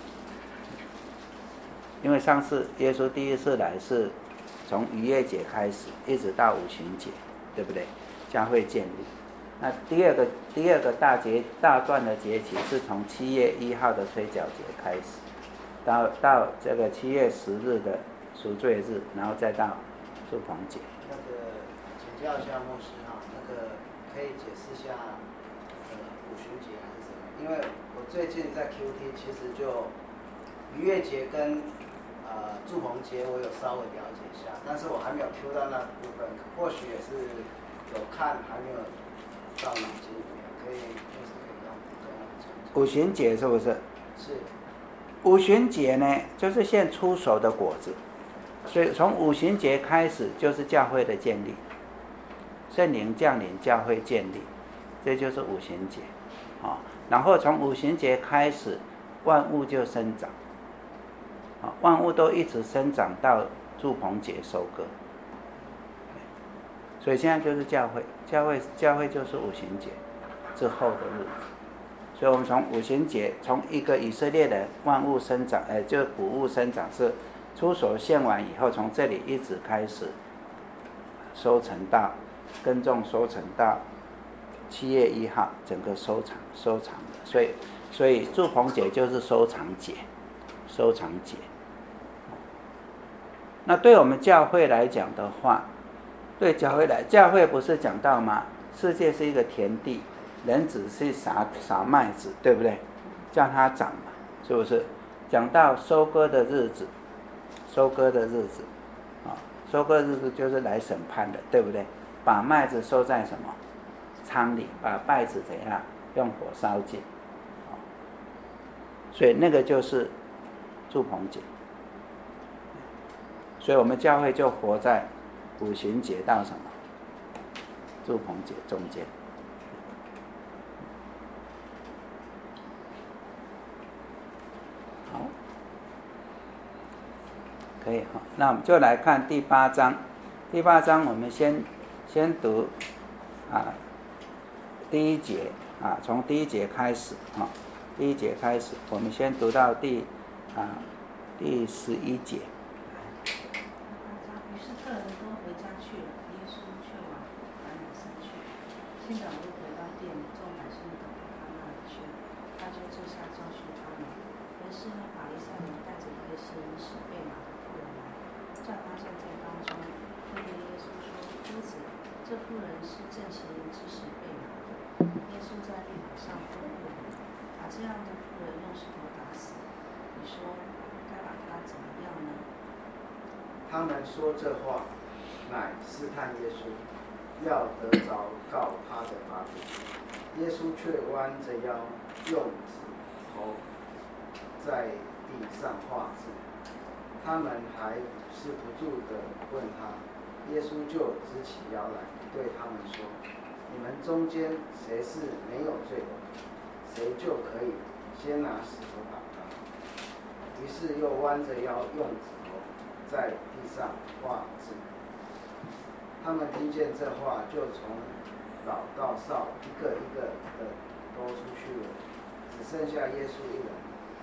[SPEAKER 1] 因为上次耶稣第一次来是从逾越节开始，一直到五旬节，对不对？将会建立。那第二个大段的节期是从7月1号的吹角节开始，到这个7月10日的赎罪日，然后再到住棚节。
[SPEAKER 4] 那个请教一下牧师哈，那个可以解释一下五旬节还是什么？因为我最近在 QT 其实就逾越节跟住棚节我有稍微了解一下，但是我还没有 Q 到那部分，或许也是有看还没有到脑筋里面，可以让我讲。
[SPEAKER 1] 五旬节是不是？
[SPEAKER 4] 是。
[SPEAKER 1] 五旬节呢，就是现出熟的果子，所以从五旬节开始就是教会的建立，圣灵降临，教会建立，这就是五旬节，然后从五旬节开始，万物就生长。万物都一直生长到住棚节收割，所以现在就是教会就是五旬节之后的日子，所以我们从五旬节，从一个以色列的万物生长，就谷物生长是出熟献完以后，从这里一直开始收成到耕种收成到7月1号整个收场的，所以住棚节就是收场节。那对我们教会来讲的话，教会不是讲到吗？世界是一个田地，人只是撒麦子，对不对？叫它长嘛，是不是？讲到收割的日子，收割日子就是来审判的，对不对？把麦子收在什么仓里，把稗子怎样用火烧尽，所以那个就是住棚节，所以我们教会就活在五旬节到什么住棚节中间。好，可以哈。那我们就来看第8章。第8章我们先读第1节从第1节开始第1节开始，我们先读到第11节。
[SPEAKER 3] 于是客人都回家去了，耶稣却往橄榄山去。先长又回到店里，众百姓等到他那里去，他就坐下教训他们。文士和法利赛人带着一个行医使被马的妇人来，叫他站在当中，对耶稣说：“夫子，这妇人是正行人之时被马的。耶稣在律法上吩咐我们，把这样的妇人用石头打死。你说该把她怎么样呢？”
[SPEAKER 4] 他们说这话，乃试探耶稣，要得着告他的把柄。耶稣却弯着腰，用指头在地上画字。他们还是不住地问他，耶稣就直起腰来，对他们说：“你们中间谁是没有罪的，谁就可以先拿石头打他。”于是又弯着腰，用指头在地上画字。他们听见这话，就从老到少一个一个的都出去了，只剩下耶稣一人。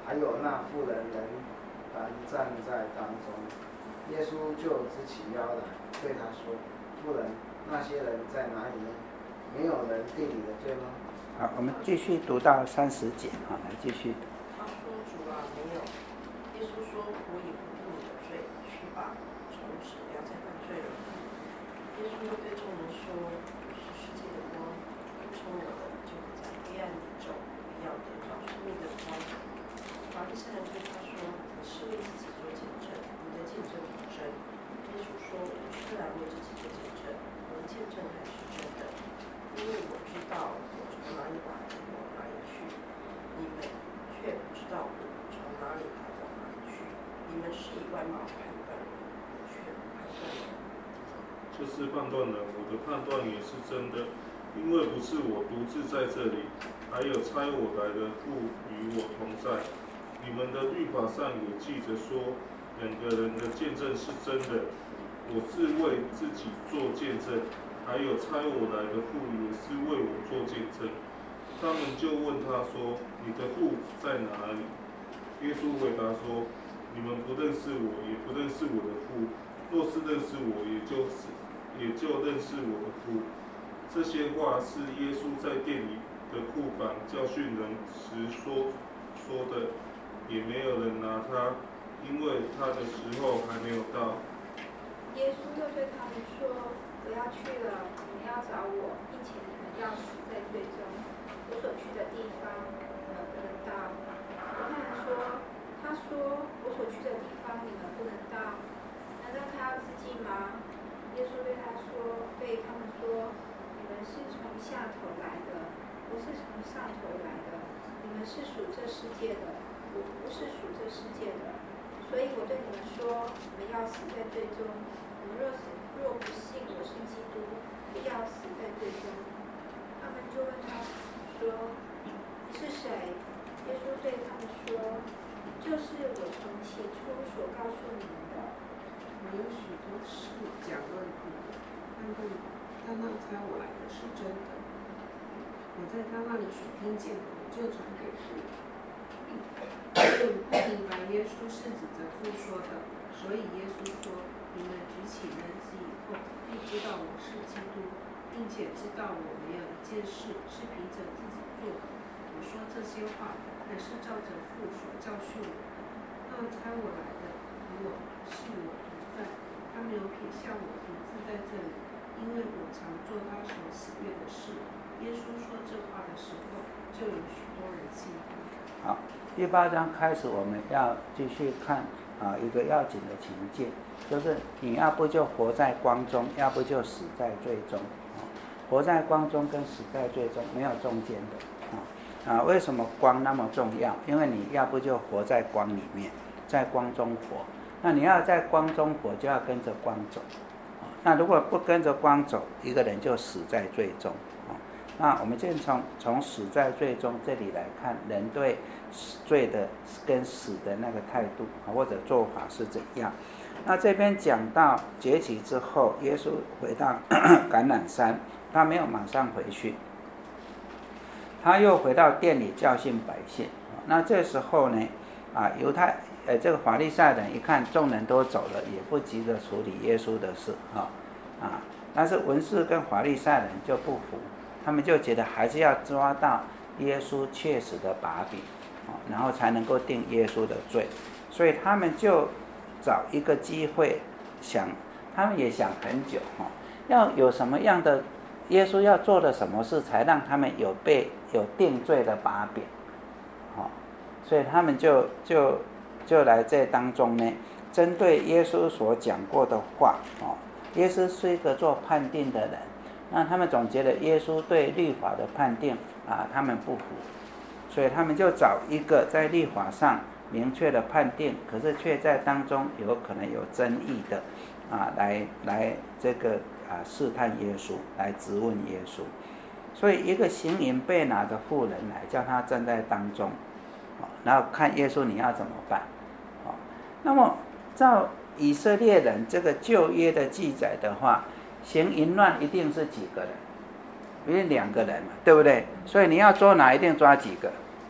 [SPEAKER 4] 还有那妇人仍然站在当中。耶稣就直起腰来，对他说：“妇人，那些人在哪里呢？没有人定你的罪吗？”
[SPEAKER 1] 好，我们继续读到30节，好，来继续。
[SPEAKER 3] 他说：“主啊，没有。”耶稣说：“我也不定你的罪，去吧，从此不要再犯罪了。”耶稣又对众人说：“我是世界的光，跟从我的，就不在黑暗里走，必要得到生命的光。”法利赛人对他说：“你是为自己做见证，你的见证不真。”耶稣说：“我不是来为自己做见证，我的见证还是真的，因为我知道我从哪里来，往哪里去，你们却不知道我从哪里来，往哪里去。你们是以外貌判断人，我却不判断人。”
[SPEAKER 9] 就是判断人，我的判断也是真的，因为不是我独自在这里，还有差我来的父与我同在。你们的律法上也记着说，两个人的见证是真的。我是为自己做见证，还有差我来的父也是为我做见证。他们就问他说：“你的父在哪里？”耶稣回答说：“你们不认识我，也不认识我的父。若是认识我，也就认识我的父。”这些话是耶稣在殿里的库房教训人时说的。也没有人拿他，因为他的时候还没有到。
[SPEAKER 6] 耶稣又对他们说：“我要去了，你们要找我，并且你们要死在罪中。我所去的地方，你们不能到。”他们说：“他说我所去的地方，你们不能到，难道他要自尽吗？”耶稣对他们说：“你们是从下头来的，我是从上头来的。你们是属这世界的。我不是属这世界的，所以我对你们说，你们要死在罪中。你们若不信我是基督，必要死在罪中。”他们就问他说：“你是谁？”耶稣对他们说：“就是我从起初所告诉你们的。
[SPEAKER 10] 我有许多事讲论你们，但那差我来的是真的。我在他那里所听见的，就传给父。不明白耶稣是指着父说的，所以耶稣说：你们举起人子以后，必知道我是基督，并且知道我没有一件事是凭着自己做的。我说这些话，乃是照着父所教训我的。那差我来的和我是我同在，他没有撇下我独自在这里，因为我常做他所喜悦的事。耶稣说这话的时候，就有许多人信他。
[SPEAKER 1] 好，第8章开始，我们要继续看一个要紧的情境，就是你要不就活在光中，要不就死在罪中。活在光中跟死在罪中没有中间的。为什么光那么重要？因为你要不就活在光里面，在光中活。那你要在光中活，就要跟着光走。那如果不跟着光走，一个人就死在罪中。那我们先从死在罪中这里来看，人对罪的跟死的那个态度或者做法是怎样。那这边讲到节期之后，耶稣回到橄榄山，他没有马上回去，他又回到店里教训百姓。那这时候呢，这个法利赛人一看众人都走了，也不急着处理耶稣的事但是文士跟法利赛人就不服，他们就觉得还是要抓到耶稣确实的把柄，然后才能够定耶稣的罪，所以他们就找一个机会他们也想很久要有什么样的耶稣要做的什么事，才让他们有定罪的把柄，所以他们就来这当中呢，针对耶稣所讲过的话，耶稣是一个做判定的人，那他们总觉得耶稣对律法的判定他们不服，所以他们就找一个在律法上明确的判定，可是却在当中有可能有争议的来这个试探耶稣，来质问耶稣。所以一个行淫被拿的妇人来叫他站在当中，然后看耶稣你要怎么办。那么照以色列人这个旧约的记载的话，行淫乱一定是几个人？一定2个人嘛，对不对？所以你要捉拿一定抓几个？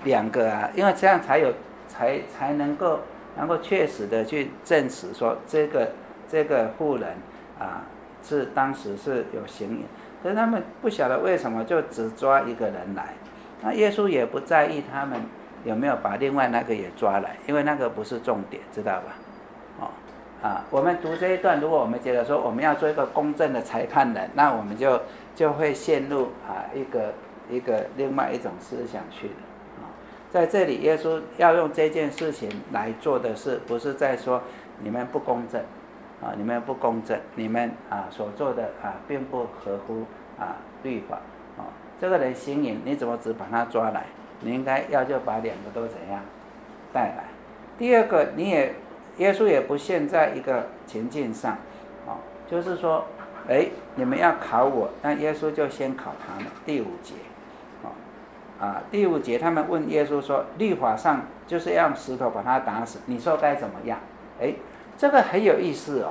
[SPEAKER 1] 两个啊，因为这样才能够确实的去证实说这个妇人啊是当时是有行淫，可是他们不晓得为什么就只抓一个人来，那耶稣也不在意他们有没有把另外那个也抓来，因为那个不是重点，知道吧？我们读这一段，如果我们觉得说我们要做一个公正的裁判人，那我们就会陷入一个另外一种思想去的。在这里，耶稣要用这件事情来做的事，不是在说你们不公正你们不公正，你们所做的并不合乎律法这个人行淫，你怎么只把他抓来？你应该就把两个都怎样带来。第二个，耶稣也不陷在一个情境上就是说你们要考我，那耶稣就先考他们。第5节第5节他们问耶稣说，律法上就是要用石头把他打死，你说该怎么样？这个很有意思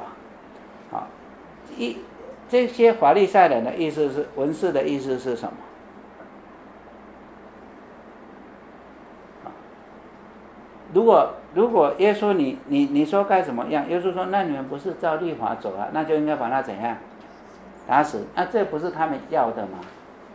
[SPEAKER 1] 这些法利赛人的意思是，文士的意思是什么？如果耶稣你说该怎么样？耶稣说，那你们不是照律法走那就应该把他怎样打死？那这不是他们要的吗？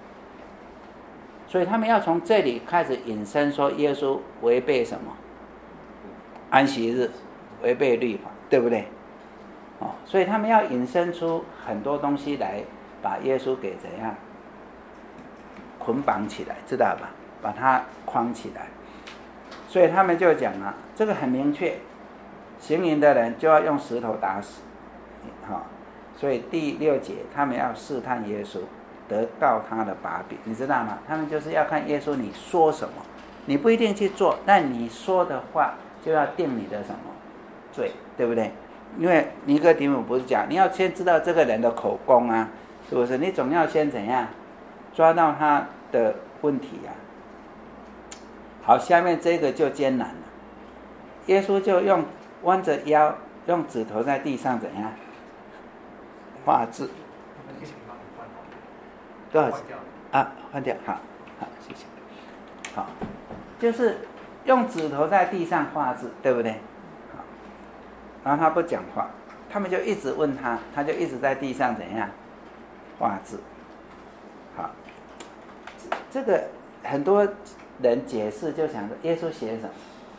[SPEAKER 1] 所以他们要从这里开始引申说耶稣违背什么？安息日，违背律法，对不对？所以他们要引申出很多东西来把耶稣给怎样捆绑起来，知道吧？把他框起来。所以他们就讲这个很明确，行淫的人就要用石头打死所以第6节他们要试探耶稣，得告他的把柄，你知道吗？他们就是要看耶稣你说什么，你不一定去做，但你说的话就要定你的什么罪，对不对？因为尼哥底母不是讲你要先知道这个人的口供是不是？你总要先怎样抓到他的问题好，下面这个就艰难了。耶稣就弯着腰，用指头在地上怎样画字。多少换掉，好，谢谢。好，就是用指头在地上画字，对不对？好，然后他不讲话，他们就一直问他，他就一直在地上怎样画字。好，这个很多人解释就想着耶稣写什么？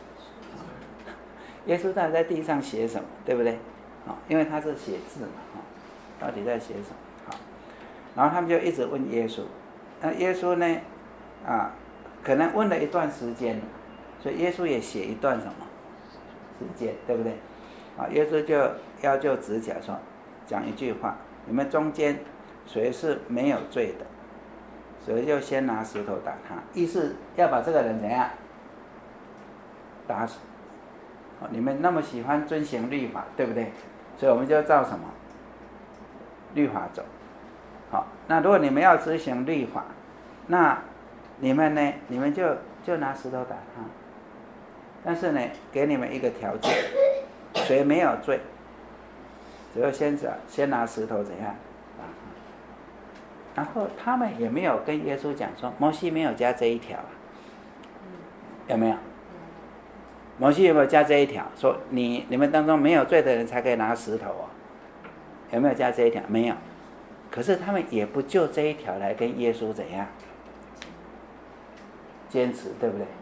[SPEAKER 1] 耶稣到底在地上写什么？对不对？因为他是写字嘛，到底在写什么？好，然后他们就一直问耶稣，那耶稣呢？可能问了一段时间，所以耶稣也写一段什么时间，对不对？耶稣就指甲说，讲一句话：你们中间谁是没有罪的？所以就先拿石头打他，意思要把这个人怎样打死。你们那么喜欢遵行律法，对不对？所以我们就照什么律法走。好，那如果你们要执行律法，那你们呢？你们就拿石头打他。但是呢，给你们一个条件，谁没有罪，只要先拿石头怎样打他。然后他们也没有跟耶稣讲说，摩西没有加这一条有没有？摩西有没有加这一条？说你们当中没有罪的人才可以拿石头有没有加这一条？没有。可是他们也不就这一条来跟耶稣怎样坚持，对不对？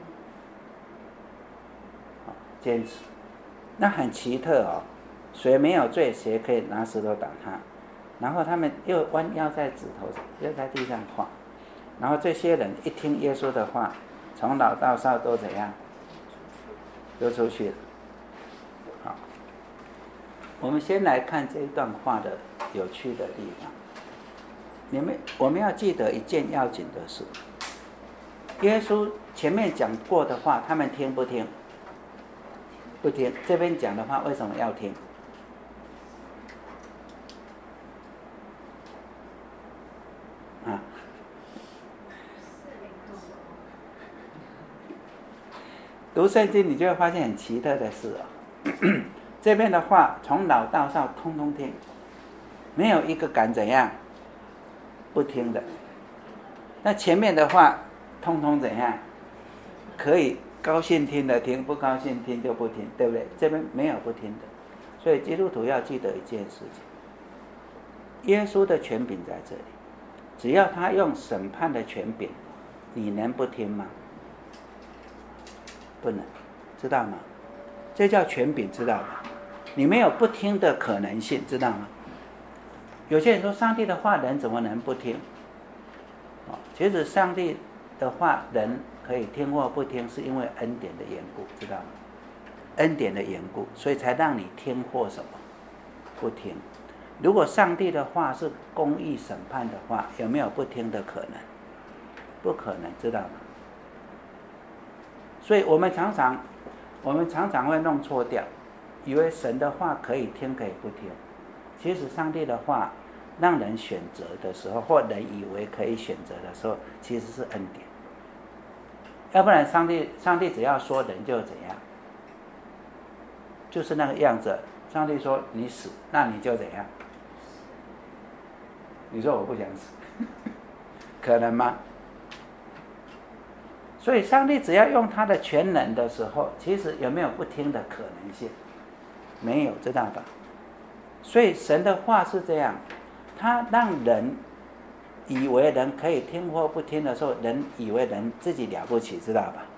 [SPEAKER 1] 坚持，那很奇特谁没有罪，谁可以拿石头打他？然后他们又弯腰在指头上，又在地上画。然后这些人一听耶稣的话，从老到少都怎样？都出去了。好，我们先来看这一段话的有趣的地方。我们要记得一件要紧的事，耶稣前面讲过的话，他们听不听？不听。这边讲的话，为什么要听？读圣经你就会发现很奇特的事这边的话从老到少通通听，没有一个敢怎样不听的。那前面的话通通怎样可以高兴听的听，不高兴听就不听，对不对？这边没有不听的。所以基督徒要记得一件事情，耶稣的权柄在这里，只要他用审判的权柄，你能不听吗？不能，知道吗？这叫权柄，知道吗？你没有不听的可能性，知道吗？有些人说上帝的话人怎么能不听？其实上帝的话人可以听或不听，是因为恩典的缘故，知道吗？恩典的缘故，所以才让你听或什么不听。如果上帝的话是公义审判的话，有没有不听的可能？不可能，知道吗？所以我们常常会弄错掉，以为神的话可以听可以不听。其实上帝的话让人选择的时候，或人以为可以选择的时候，其实是恩典。要不然上帝只要说人就怎样，就是那个样子。上帝说你死，那你就怎样？你说我不想死，可能吗？所以上帝只要用他的全能的时候，其实有没有不听的可能性？没有，知道吧？所以神的话是这样，他让人以为人可以听或不听的时候，人以为人自己了不起，知道吧？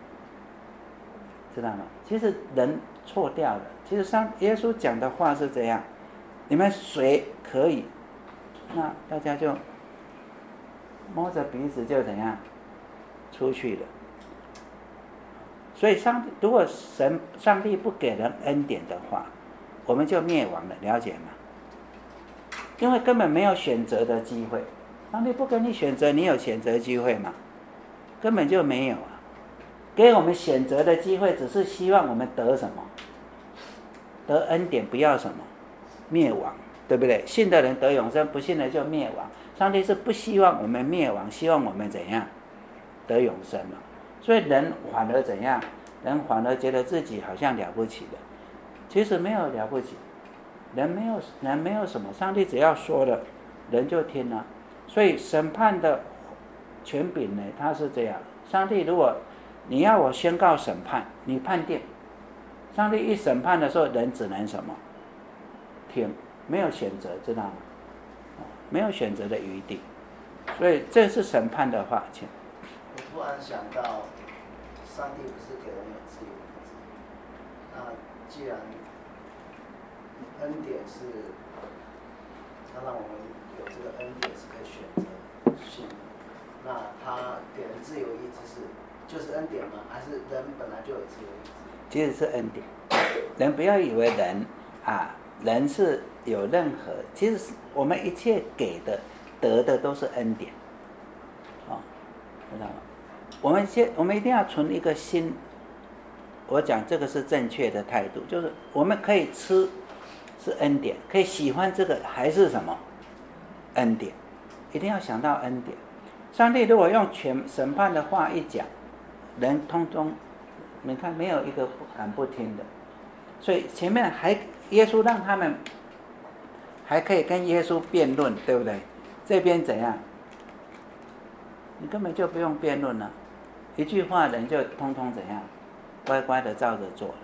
[SPEAKER 1] 知道吗？其实人错掉了。其实耶稣讲的话是这样，你们谁可以，那大家就摸着鼻子就怎样出去了。所以如果上帝不给人恩典的话，我们就灭亡了，了解吗？因为根本没有选择的机会。上帝不给你选择，你有选择机会吗？根本就没有啊！给我们选择的机会，只是希望我们得什么？得恩典，不要什么灭亡，对不对？信的人得永生，不信的就灭亡。上帝是不希望我们灭亡，希望我们怎样得永生嘛？所以人反而怎样？人反而觉得自己好像了不起的，其实没有了不起。人没有什么，上帝只要说了，人就听了。所以审判的权柄呢，它是这样。上帝如果你要我宣告审判，你判定，上帝一审判的时候，人只能什么？听，没有选择，知道吗？没有选择的余地。所以这是审判的话，请。
[SPEAKER 4] 我突然想到，上帝不是给人有自由的自由？那既然恩典是他让我们有这个恩典是可以选择信的，那他给人自由意志就是恩典吗？还是人本来就有自由意志？
[SPEAKER 1] 其实是恩典。人不要以为人是有任何，其实是我们一切给的得的都是恩典，知道吗？我们一定要存一个心，我讲这个是正确的态度，就是我们可以吃是恩典，可以喜欢这个还是什么恩典，一定要想到恩典。上帝如果用审判的话一讲，人通通你看没有一个敢不听的。所以前面耶稣让他们还可以跟耶稣辩论，对不对？这边怎样？你根本就不用辩论了，一句话人就通通怎样？乖乖的照着做了，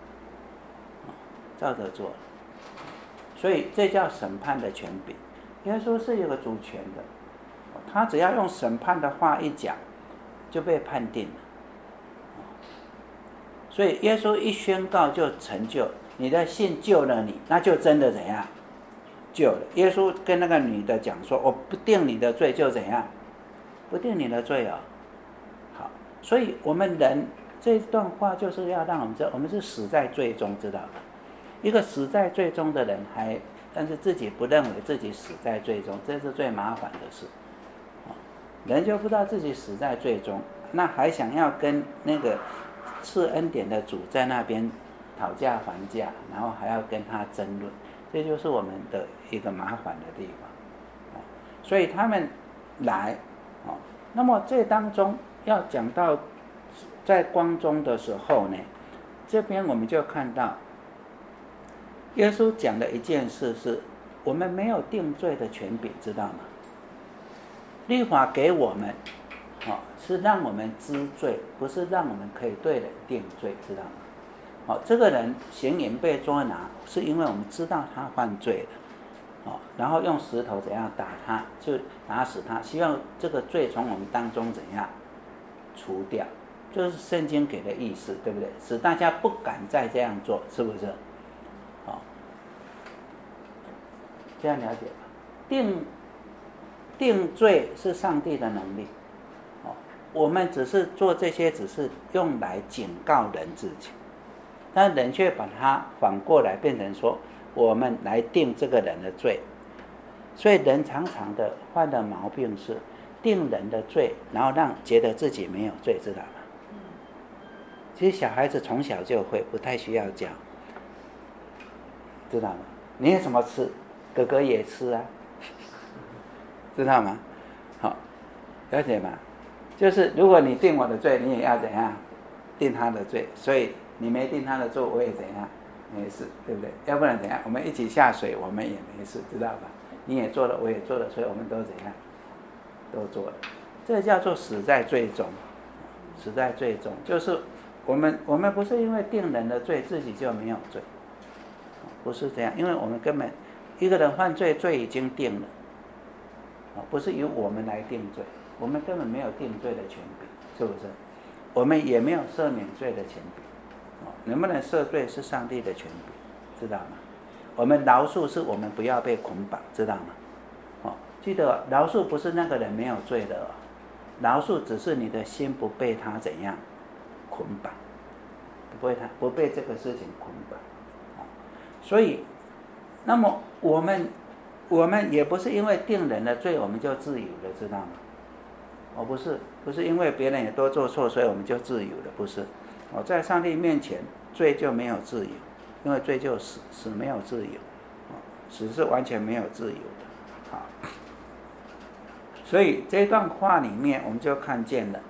[SPEAKER 1] 照着做了。所以这叫审判的权柄。耶稣是有个主权的，他只要用审判的话一讲，就被判定了。所以耶稣一宣告就成就，你的信救了你，那就真的怎样？救了。耶稣跟那个女的讲说，我不定你的罪，就怎样？不定你的罪哦。好，所以我们人这段话就是要让我们知道，我们是死在罪中，知道吗？一个死在罪中的人但是自己不认为自己死在罪中，这是最麻烦的事。人就不知道自己死在罪中，那还想要跟那个赐恩典的主在那边讨价还价，然后还要跟他争论，这就是我们的一个麻烦的地方。所以他们来，那么这当中要讲到在光中的时候呢，这边我们就看到耶稣讲的一件事是，我们没有定罪的权柄，知道吗？律法给我们是让我们知罪，不是让我们可以对人定罪，知道吗？这个人行淫被捉拿，是因为我们知道他犯罪了，然后用石头怎样打他，就打死他，希望这个罪从我们当中怎样除掉，就是圣经给的意思，对不对？使大家不敢再这样做，是不是？这样了解吧？定罪是上帝的能力，我们只是做这些，只是用来警告人自己，但人却把它反过来变成说，我们来定这个人的罪。所以人常常的犯的毛病是定人的罪，然后让觉得自己没有罪，知道吗？其实小孩子从小就会，不太需要教，知道吗？你有什么吃，哥哥也吃啊，知道吗？好，了解吗？就是如果你定我的罪，你也要怎样定他的罪，所以你没定他的罪，我也怎样没事，对不对？要不然怎样？我们一起下水，我们也没事，知道吧？你也做了，我也做了，所以我们都怎样都做了，这叫做死在罪中。死在罪中就是我们不是因为定人的罪自己就没有罪，不是这样，因为我们根本一个人犯罪，罪已经定了，不是由我们来定罪，我们根本没有定罪的权柄，是不是？我们也没有赦免罪的权柄，能不能赦罪是上帝的权柄，知道吗？我们饶恕是我们不要被捆绑，知道吗？记得饶恕不是那个人没有罪的，饶恕只是你的心不被他怎样捆绑，不被这个事情捆绑。所以那么我们也不是因为定人的罪我们就自由了，知道吗？不是因为别人也都做错所以我们就自由了，不是。在上帝面前罪就没有自由，因为罪就死没有自由，死是完全没有自由的。好，所以这段话里面我们就看见了，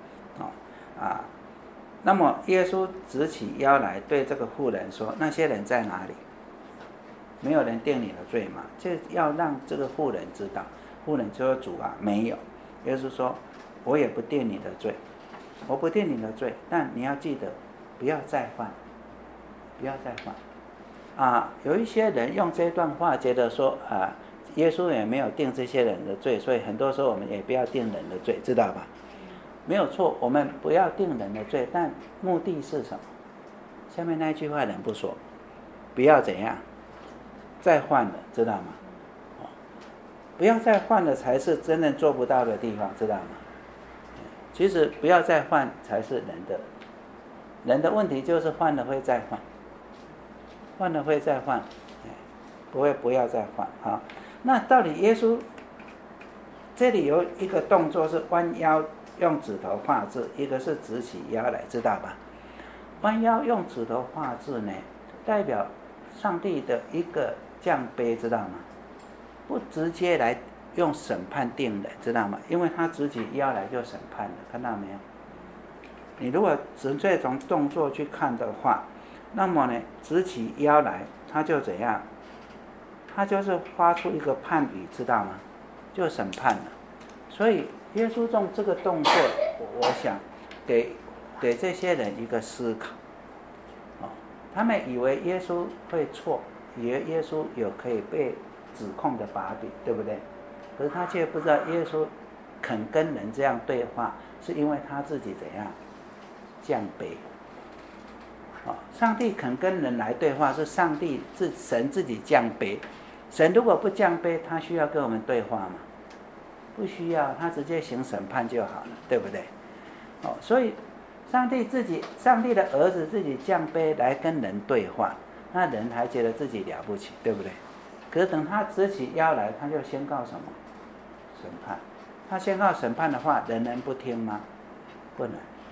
[SPEAKER 1] 那么耶稣直起腰来对这个妇人说：那些人在哪里？没有人定你的罪吗？就要让这个妇人知道。妇人就说：主啊，没有。耶稣说：我也不定你的罪，我不定你的罪，但你要记得不要再犯，不要再犯。有一些人用这段话觉得说耶稣也没有定这些人的罪，所以很多时候我们也不要定人的罪，知道吧？没有错，我们不要定人的罪，但目的是什么？下面那一句话人不说，不要怎样再犯了，知道吗？不要再犯了才是真正做不到的地方，知道吗？其实不要再犯才是人的问题，就是犯了会再犯，犯了会再犯，不要再犯。好，那到底耶稣这里有一个动作是弯腰用指头画字，一个是直起腰来，知道吧？弯腰用指头画字呢，代表上帝的一个降卑，知道吗？不直接来用审判定人，知道吗？因为他直起腰来就审判了，看到没有？你如果纯粹从动作去看的话，那么呢，直起腰来，他就怎样？他就是发出一个判语，知道吗？就审判了。所以耶稣用这个动作，我想给这些人一个思考。他们以为耶稣会错，以为耶稣有可以被指控的把柄，对不对？可是他却不知道耶稣肯跟人这样对话，是因为他自己怎样降卑。上帝肯跟人来对话，是神自己降卑。神如果不降卑，他需要跟我们对话吗？不需要，他直接行审判就好了，对不对？所以上帝的儿子自己降卑来跟人对话，那人还觉得自己了不起，对不对？可是等他直起腰来，他就宣告什么？审判。他宣告审判的话，人能不听吗？不能。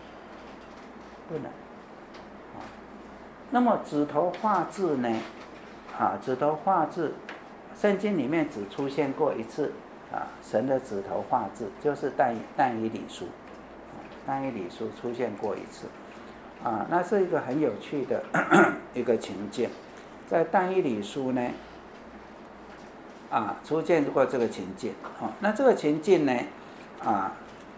[SPEAKER 1] 那么指头画字呢？指头画字，圣经里面只出现过一次神的指头画字，就是但以理书。但以理书出现过一次，那是一个很有趣的一个情境，在但以理书呢，出现过这个情境。那这个情境呢，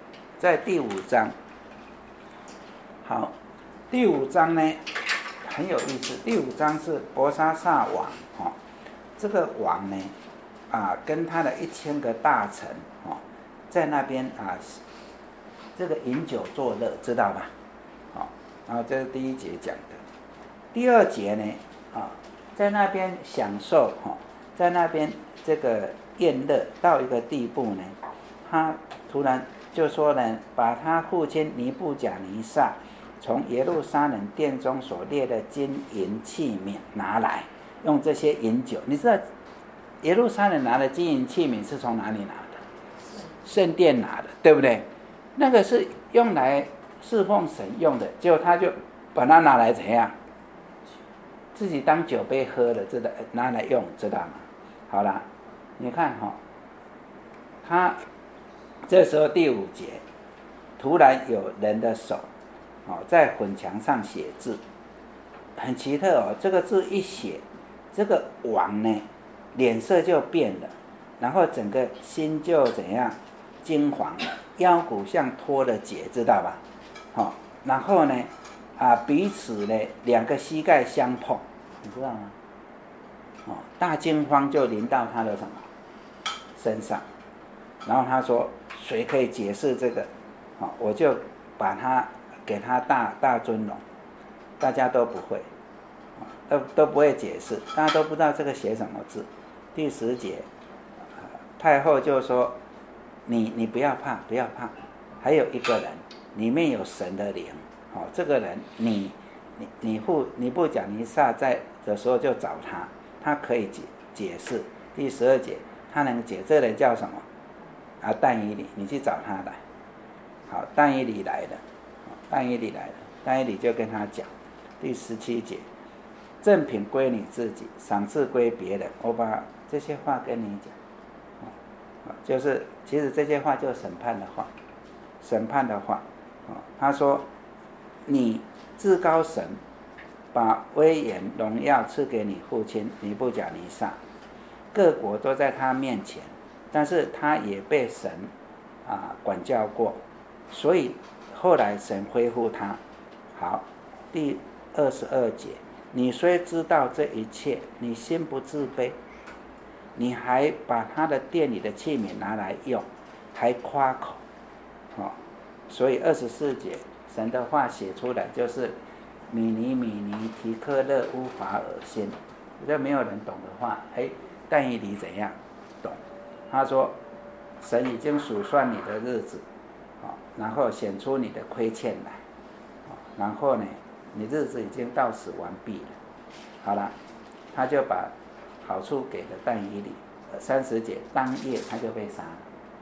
[SPEAKER 1] 在第5章。好，第5章呢很有意思。第5章是伯沙撒王，这个王呢跟他的1000个大臣在那边这个饮酒作乐，知道吧？然后这是第1节讲的。第2节呢在那边享受在那边这个宴乐到一个地步呢，他突然就说呢，把他父亲尼布甲尼撒从耶路撒冷殿中所列的金银器皿拿来，用这些饮酒。你知道耶路撒冷拿的金银器皿是从哪里拿的？圣殿拿的，对不对？那个是用来侍奉神用的，结果他就把它拿来怎样？自己当酒杯喝了，知道拿来用，知道吗？好了，你看他这时候第5节，突然有人的手在粉墙上写字，很奇特这个字一写，这个王呢脸色就变了，然后整个心就怎样惊惶，腰骨像脱了节，知道吧？然后呢彼此呢2个膝盖相碰，你知道吗？大惊慌就临到他的什么身上，然后他说谁可以解释这个？我就把他给他大尊荣，大家都不会，都不会解释，大家都不知道这个写什么字。第10节，太后就说你不要怕，不要怕，还有一个人里面有神的灵，这个人你布甲尼撒在的时候就找他，他可以解释。第12节，他能解，这个人叫什么？但以理，你去找他来。好，但以理来了，但以理就跟他讲。第17节，赠品归你自己，赏赐归别人。我把这些话跟你讲，就是其实这些话就是审判的话。他说你至高神把威严荣耀赐给你父亲尼布甲尼撒，各国都在他面前，但是他也被神管教过，所以后来神恢复他。好，第22节，你虽知道这一切，你心不自卑，你还把他的殿里的器皿拿来用，还夸口。所以24节神的话写出来就是米尼提克勒乌法尔辛，这没有人懂的话，但以理怎样懂？他说神已经数算你的日子，然后显出你的亏欠来，然后呢你日子已经到死完毕了。好了，他就把好处给了但以理。30节，当夜他就被杀了。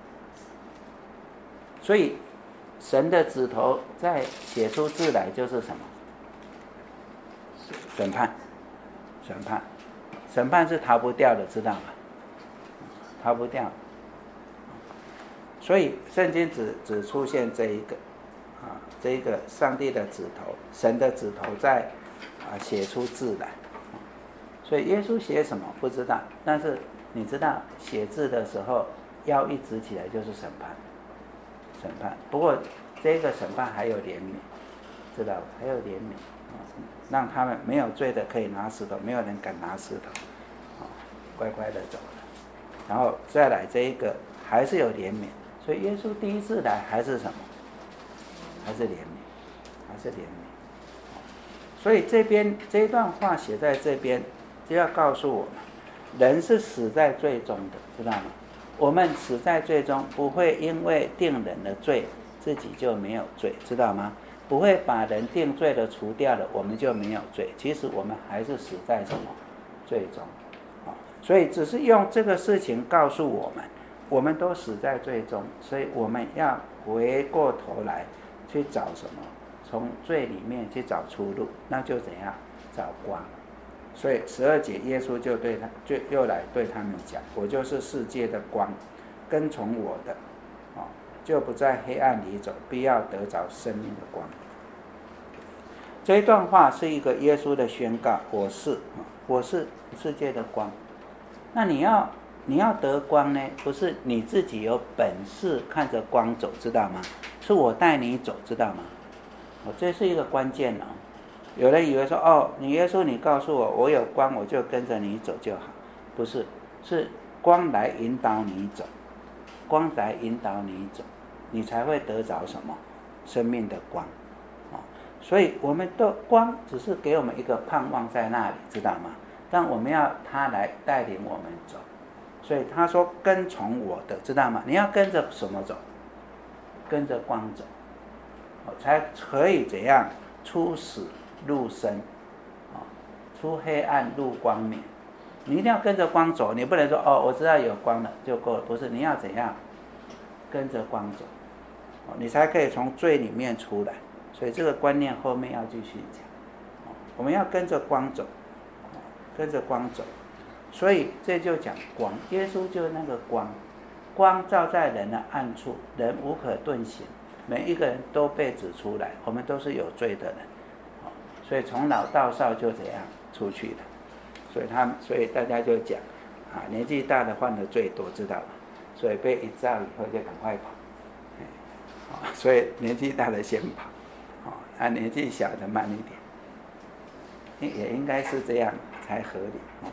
[SPEAKER 1] 所以神的指头在写出字来就是什么？审判是逃不掉的，知道吗？逃不掉。所以圣经只出现这一个上帝的指头，神的指头在写出字来。所以耶稣写什么不知道，但是你知道写字的时候腰一直起来就是审判。不过这个审判还有怜悯，知道吧？还有怜悯，让他们没有罪的可以拿石头，没有人敢拿石头，乖乖的走了。然后再来这一个还是有怜悯，所以耶稣第一次来还是什么？还是怜悯。所以这一段话写在这边，就要告诉我们，人是死在罪中的，知道吗？我们死在罪中，不会因为定人的罪自己就没有罪，知道吗？不会把人定罪的除掉了，我们就没有罪。其实我们还是死在什么罪中。所以只是用这个事情告诉我们，我们都死在罪中，所以我们要回过头来去找什么？从罪里面去找出路，那就怎样？找光。所以12节耶稣就又来对他们讲，我就是世界的光，跟从我的就不在黑暗里走，必要得着生命的光。这一段话是一个耶稣的宣告，我是世界的光。那你要得光呢，不是你自己有本事看着光走，知道吗？是是我带你走，知道吗？这是一个关键哦。有人以为说，你耶稣你告诉我，我有光，我就跟着你走就好，不是，是光来引导你走，光来引导你走，你才会得着什么？生命的光。所以我们的光只是给我们一个盼望在那里，知道吗？但我们要他来带领我们走。所以他说跟从我的，知道吗？你要跟着什么走？跟着光走，才可以怎样出死入生，出黑暗入光明。你一定要跟着光走，你不能说我知道有光了就够了，不是，你要怎样跟着光走，你才可以从罪里面出来。所以这个观念后面要继续讲，我们要跟着光走，跟着光走。所以这就讲光，耶稣就是那个光，光照在人的暗处，人无可遁形，每一个人都被指出来，我们都是有罪的人，所以从老到少就这样出去的。所以大家就讲年纪大的犯的最多，知道吗？所以被一照以后就赶快跑，所以年纪大的先跑，年纪小的慢一点，也应该是这样才合理。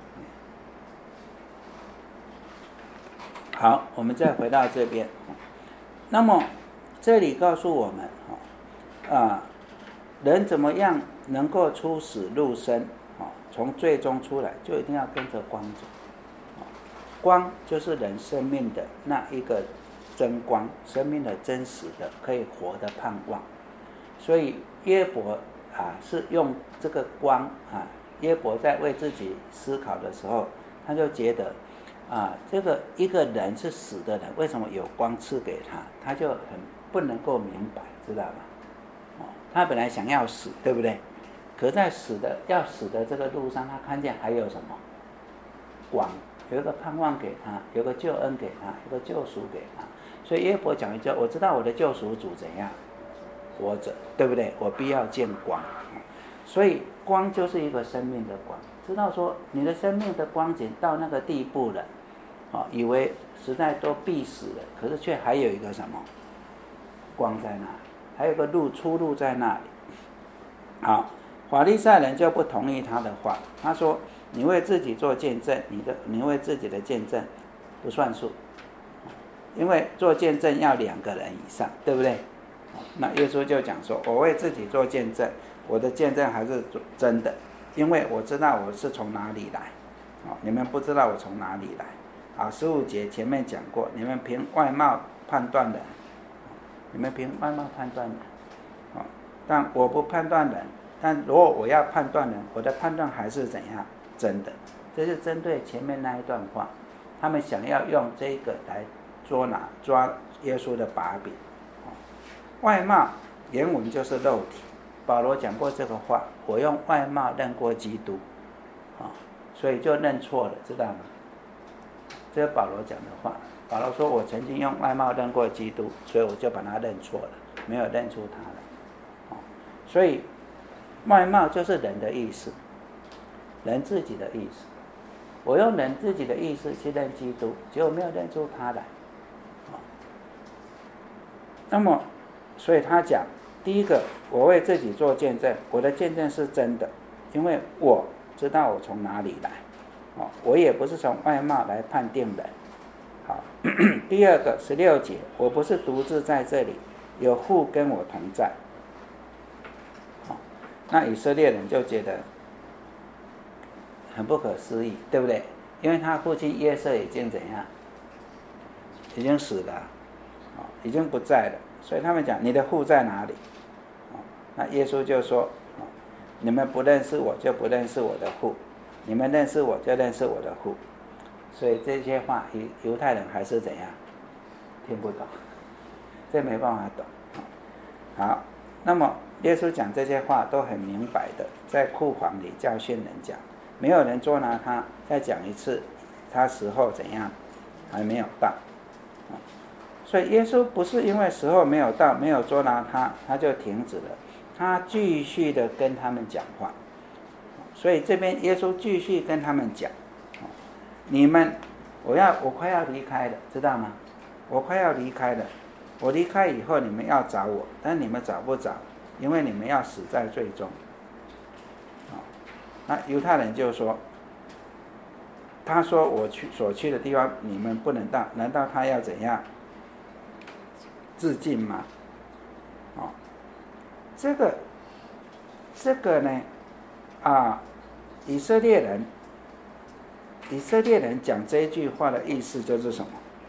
[SPEAKER 1] 好，我们再回到这边。那么这里告诉我们，人怎么样能够出死入生，从最终出来，就一定要跟着光走。光就是人生命的那一个真光，生命的真实的可以活的盼望。所以约伯是用这个光约伯在为自己思考的时候，他就觉得这个一个人是死的人，为什么有光赐给他？他就很不能够明白，知道吗？他本来想要死，对不对？可在要死的这个路上，他看见还有什么光，有一个盼望给他，有个救恩给他，有个救赎给他。所以约伯讲一句：我知道我的救赎主怎样活着，对不对？我必要见光。所以光就是一个生命的光，知道说你的生命的光景到那个地步了，以为实在都必死了，可是却还有一个什么光在那里，还有个出路在那里。好，法利赛人就不同意他的话，他说：你为自己做见证，你为自己的见证不算数，因为做见证要2个人以上，对不对？那耶稣就讲说：我为自己做见证，我的见证还是真的，因为我知道我是从哪里来，你们不知道我从哪里来。15节前面讲过，你们凭外貌判断人，你们凭外貌判断人，但我不判断人。但如果我要判断人，我的判断还是怎样真的。这是针对前面那一段话，他们想要用这个来抓耶稣的把柄。外貌原文就是肉体，保罗讲过这个话，我用外貌认过基督，所以就认错了，知道吗？这是保罗讲的话。保罗说我曾经用外貌认过基督，所以我就把他认错了，没有认出他来。所以外貌就是人的意思，人自己的意思。我用人自己的意思去认基督，结果没有认出他来。那么所以他讲，第一个，我为自己做见证，我的见证是真的，因为我知道我从哪里来，我也不是从外貌来判定人。好，第二个16节，我不是独自在这里，有父跟我同在。那以色列人就觉得很不可思议，对不对？因为他父亲约瑟已经怎样？已经死了，已经不在了，所以他们讲你的父在哪里？那耶稣就说，你们不认识我就不认识我的父，你们认识我就认识我的父。所以这些话犹太人还是怎样听不懂，这没办法懂。好，那么耶稣讲这些话都很明白的，在库房里教训人讲，没有人捉拿他，再讲一次，他时候怎样还没有到。所以耶稣不是因为时候没有到，没有捉拿他就停止了，他继续的跟他们讲话。所以这边耶稣继续跟他们讲，你们我快要离开了，知道吗？我快要离开了， 我离开以后，你们要找我，但你们找不着，因为你们要死在罪中。那犹太人就说，他说我所去的地方你们不能到，难道他要怎样自尽吗？这个呢以色列人讲这句话的意思就是什么？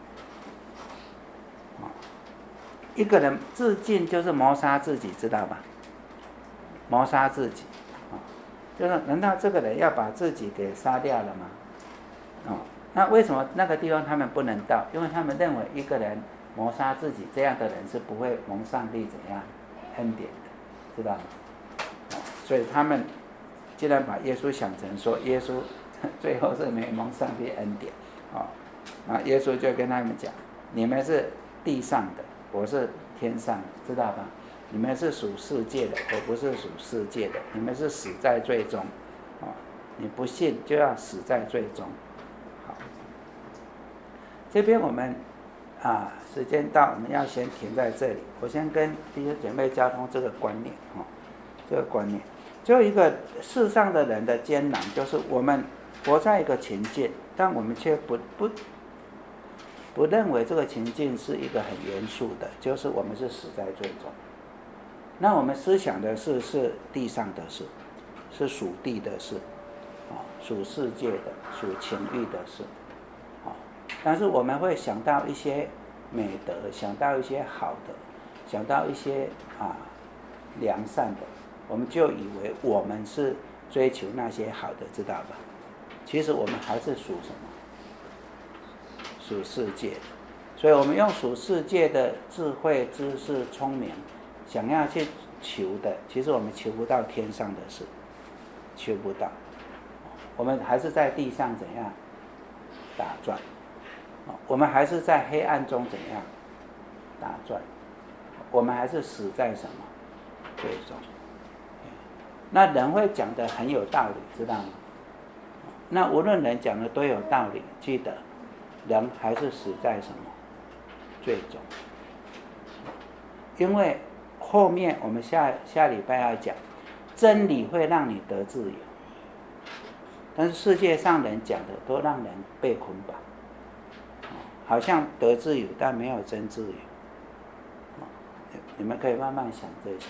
[SPEAKER 1] 一个人自尽就是谋杀自己，知道吧？谋杀自己，就是难道这个人要把自己给杀掉了吗？那为什么那个地方他们不能到？因为他们认为一个人谋杀自己，这样的人是不会蒙上帝怎样恩典的，知道吗？所以他们既然把耶稣想成说耶稣最后是没蒙上帝恩典，那耶稣就跟他们讲，你们是地上的，我是天上的，知道吧？你们是属世界的，我不是属世界的，你们是死在罪中，你不信就要死在罪中。好，这边我们时间到，我们要先停在这里。我先跟弟兄姐妹交通这个观念，这个观念，就一个世上的人的艰难，就是我们活在一个情境，但我们却不认为这个情境是一个很严肃的，就是我们是死在罪中。那我们思想的事是地上的事，是属地的事，属世界的，属情欲的事，但是我们会想到一些美德，想到一些好的，想到一些良善的，我们就以为我们是追求那些好的，知道吧？其实我们还是属什么？属世界。所以我们用属世界的智慧、知识、聪明想要去求的，其实我们求不到天上的事，求不到。我们还是在地上怎样打转，我们还是在黑暗中怎样打转，我们还是死在什么罪中。那人会讲的很有道理，知道吗？那无论人讲的多有道理，记得人还是死在什么罪中。因为后面我们下礼拜要讲，真理会让你得自由，但是世界上人讲的都让人被捆绑，好像得自由，但没有真自由。你们可以慢慢想这些。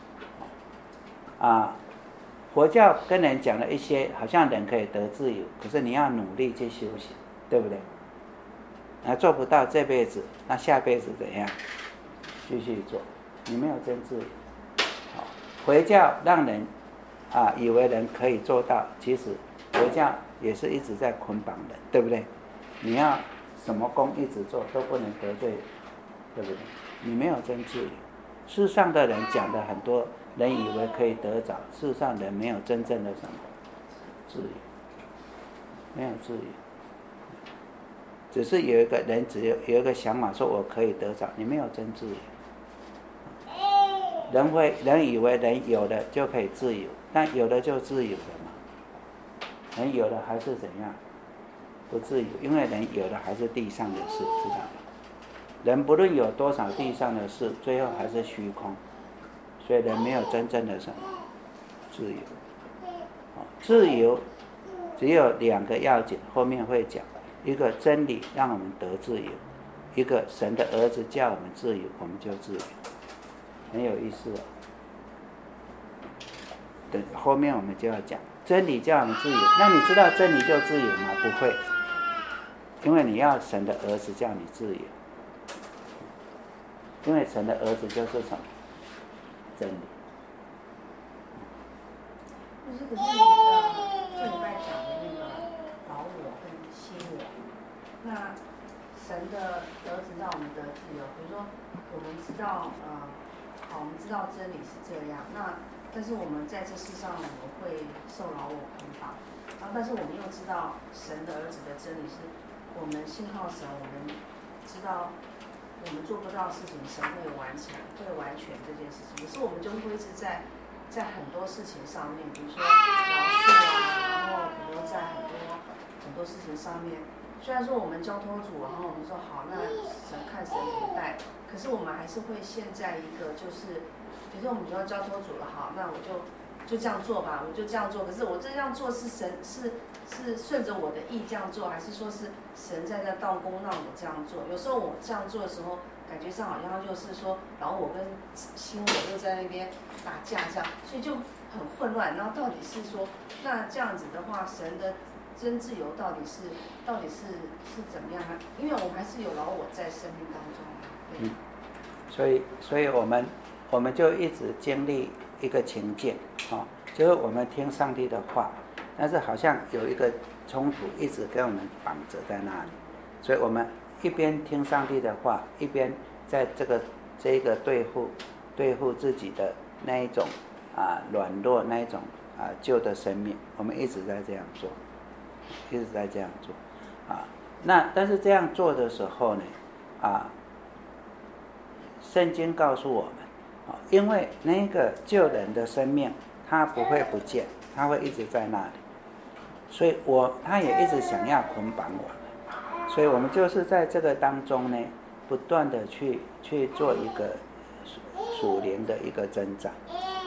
[SPEAKER 1] 佛教跟人讲了一些，好像人可以得自由，可是你要努力去修行，对不对？那做不到这辈子，那下辈子怎样？继续做，你没有真自由。佛教让人以为人可以做到，其实佛教也是一直在捆绑人，对不对？你要什么功一直做都不能得罪，对不对？你没有真自由。世上的人讲的很多，人以为可以得着，事实上人没有真正的什么自由，没有自由。只是有一个人有一个想法说我可以得着，你没有真自由。人以为人有了就可以自由，但有了就自由了嘛？人有了还是怎样？不自由，因为人有的还是地上的事，知道吗？人不论有多少地上的事，最后还是虚空，所以人没有真正的什么自由。自由只有两个要紧，后面会讲，一个真理让我们得自由，一个神的儿子叫我们自由，我们就自由，很有意思哦。等后面我们就要讲真理叫我们自由，那你知道真理就自由吗？不会，因为你要神的儿子叫你自由。因为神的儿子就是什么？真理。
[SPEAKER 3] 就是可是这礼拜讲的那个老我跟新我，那神的儿子让我们得自由。比如说，我们知道我们知道真理是这样，那但是我们在这世上我们会受老我捆绑，然后但是我们又知道神的儿子的真理是，我们信靠神，我们知道。我们做不到的事情，神会完成，会完全这件事情。可是我们就会一直在很多事情上面，比如说饶恕然后比如说在很多事情上面，虽然说我们交托主，然后我们说好，那神看神怎么带，可可是我们还是会陷在一个就是，比如说我们就要交托主了，好，那我就这样做吧，我就这样做。可是我这样做是神是顺着我的意这样做，还是说是神在那动工让我这样做？有时候我这样做的时候，感觉上好像就是说老我跟新我又在那边打架这样，所以就很混乱。然后到底是说，那这样子的话，神的真自由到底是怎么样呢？因为我们还是有老我在生命当中。
[SPEAKER 1] 所以我们就一直经历一个情境，就是我们听上帝的话，但是好像有一个冲突一直跟我们绑着在那里，所以我们一边听上帝的话，一边在这个对付自己的那一种软弱，那一种旧的生命，我们一直在这样做，那但是这样做的时候呢，圣经告诉我们，因为那个旧人的生命他不会不见，他会一直在那里，所以他也一直想要捆绑我们，所以我们就是在这个当中呢，不断的去做一个属灵的一个征战。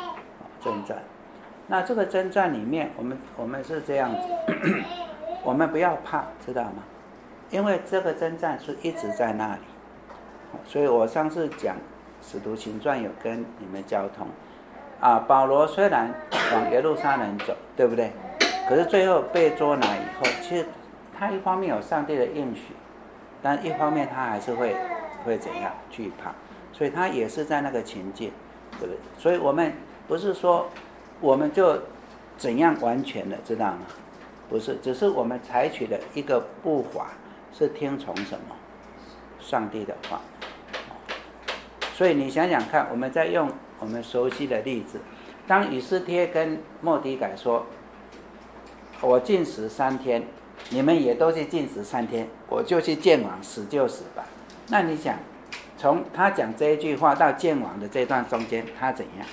[SPEAKER 1] 那这个征战里面，我们是这样子，我们不要怕，知道吗？因为这个征战是一直在那里。所以我上次讲使徒行传有跟你们交通保罗虽然往耶路撒冷走，对不对？可是最后被捉拿以后，其实他一方面有上帝的应许，但一方面他还是会怎样惧怕，所以他也是在那个情境，对不对？所以我们不是说我们就怎样完全的，知道吗？不是，只是我们采取的一个步伐是听从什么？上帝的话。所以你想想看，我们在用我们熟悉的例子，当以斯帖跟末底改说，我禁食3天，你们也都去禁食3天，我就去见王，死就死吧。那你想，从他讲这一句话到见王的这段中间，他怎样？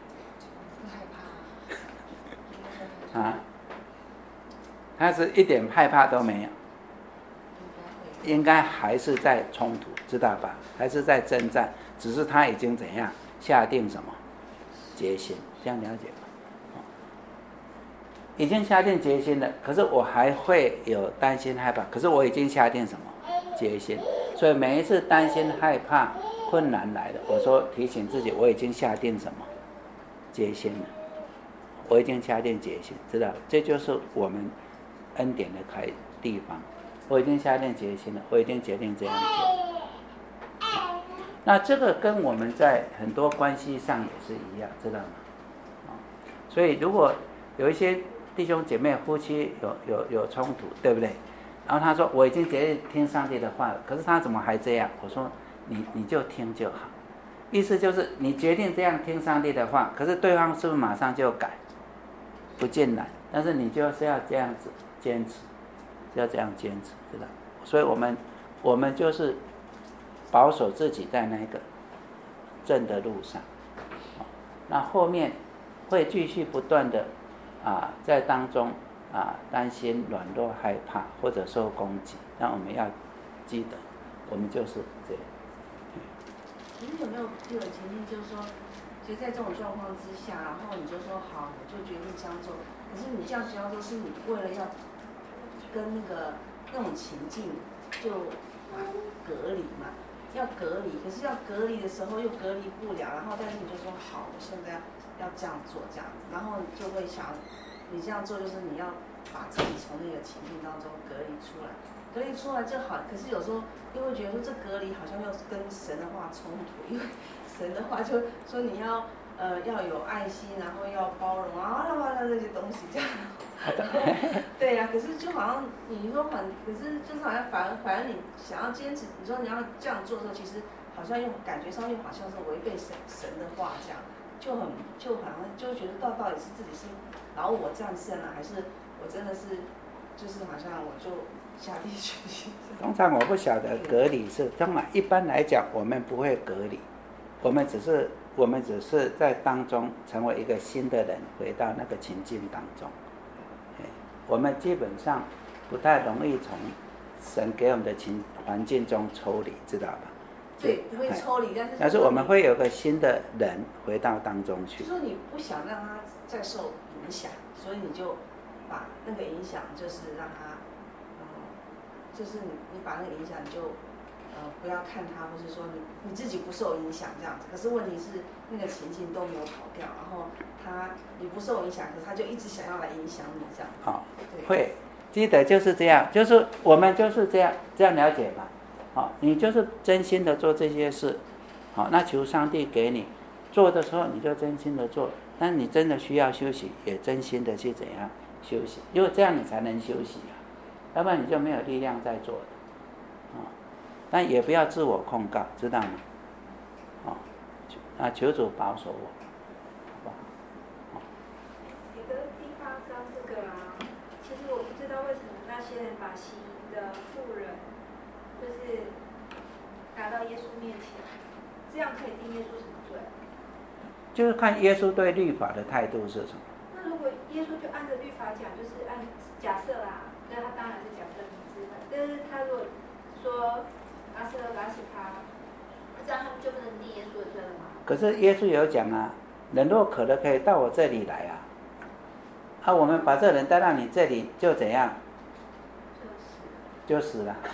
[SPEAKER 1] 他是一点害怕都没有，应该还是在冲突，知道吧？还是在征战，只是他已经怎样下定什么决心，这样了解吗？已经下定决心了，可是我还会有担心害怕，可是我已经下定什么决心，所以每一次担心害怕困难来了，我说提醒自己，我已经下定什么决心了，我已经下定决心，知道，这就是我们恩典的地方。我已经下定决心了，我已经决定这样做。那这个跟我们在很多关系上也是一样，知道吗？所以如果有一些弟兄姐妹夫妻有冲突，对不对？然后他说我已经决定听上帝的话了，可是他怎么还这样？我说你就听就好，意思就是你决定这样听上帝的话，可是对方是不是马上就改？不尽然，但是你就是要这样子坚持。要这样坚持，知道？所以我们就是保守自己在那个正的路上，那后面会继续不断的在当中担心、软弱、害怕或者受攻击，那我们要记得，我们就是这样。
[SPEAKER 3] 可是有没有一种情境，就是说，其实在这种状况之下，然后你就说好，我就决定这样做，可是你这样这样做是你为了要跟那种情境就隔离嘛，要隔离，可是要隔离的时候又隔离不了，然后但是你就说好，我现在要这样做这样子，然后就会想，你这样做就是你要把自己从那个情境当中隔离出来，隔离出来就好，可是有时候又会觉得说这隔离好像又跟神的话冲突，因为神的话就说你要有爱心，然后要包容这些东西这样。对呀，可是就好像你说可是就是好像反而你想要坚持，你说你要这样做的时候，其实好像又感觉上又好像是违背神的话这样，就好像就觉得到底是自己是老我战胜了，还是我真的是就是好像我就下定决心。
[SPEAKER 1] 通常我不晓得隔离是，一般来讲我们不会隔离，我们只是在当中成为一个新的人，回到那个情境当中。我们基本上不太容易从神给我们的环境中抽离，知道吧？
[SPEAKER 3] 对，不会抽离，
[SPEAKER 1] 但是我们会有个新的人回到当中去。
[SPEAKER 3] 就说你不想让他再受影响，所以你就把那个影响，就是让他，就是你把那个影响你就，不要看他，或是说你自己不受影响这样子。可是问题是那个情境都没有跑掉，然后你不受影响，可是他就一直想要来影响你这样。
[SPEAKER 1] 好，会记得就是这样，就是我们就是这样了解吧。好，你就是真心的做这些事，好，那求上帝给你做的时候，你就真心的做。但你真的需要休息，也真心的去怎样休息，因为这样你才能休息啊，要不然你就没有力量在做的。但也不要自我控告，知道吗？求主保守我，好不好？
[SPEAKER 6] 有的地方讲这个啊，其实我不知道为什么那些人把行淫的妇人，就是拿到耶稣面前，这样可以定耶稣什么罪？
[SPEAKER 1] 就是看耶稣对律法的态度是什么。
[SPEAKER 6] 那如果耶稣就按着律法讲，就是按假设啦，那他当然是假设明知的，但是他如果说拉斯他，这样他们就不能定耶稣的罪了吗？
[SPEAKER 1] 可是耶稣有讲啊，人若渴了可以到我这里来啊，我们把这人带到你这里就怎样？就死了。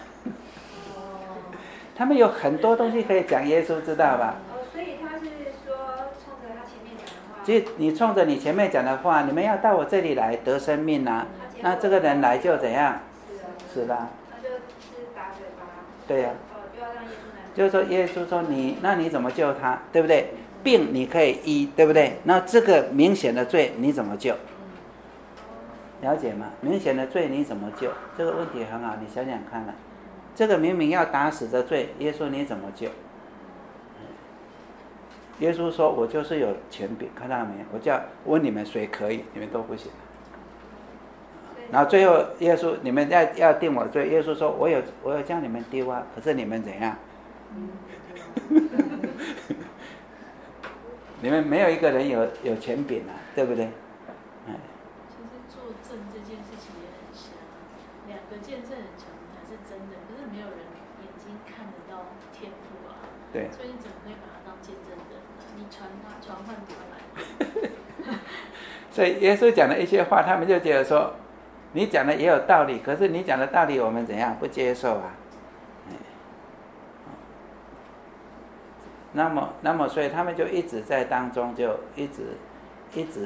[SPEAKER 1] 他们有很多东西可以讲耶稣，知道吧？
[SPEAKER 6] 所以他是说冲着他前面讲的话。
[SPEAKER 1] 其实你冲着你前面讲的话，你们要到我这里来得生命啊，那这个人来就怎样？死了。
[SPEAKER 6] 那就是打嘴巴。
[SPEAKER 1] 对呀。
[SPEAKER 6] 就要让耶稣来。
[SPEAKER 1] 就是说耶稣说那你怎么救他，对不对？病你可以医，对不对？那这个明显的罪你怎么救？了解吗？明显的罪你怎么救？这个问题很好，你想想看啊。这个明明要打死的罪，耶稣你怎么救？耶稣说我就是有权柄，看到没有？我问你们谁可以，你们都不行。然后最后耶稣你们要定我罪，耶稣说我有叫你们丢啊，可是你们怎样？你们没有一个人有权柄啊，对不对？
[SPEAKER 8] 其实作证这件事情也很像，两个见证人讲的才是真的，可是没有人眼睛看得到天父啊。
[SPEAKER 1] 对。
[SPEAKER 8] 所以你怎么会把他当见证人呢？你传唤他来。
[SPEAKER 1] 所以耶稣讲的一些话，他们就觉得说，你讲的也有道理，可是你讲的道理我们怎样不接受啊？那么，所以他们就一直在当中，就一直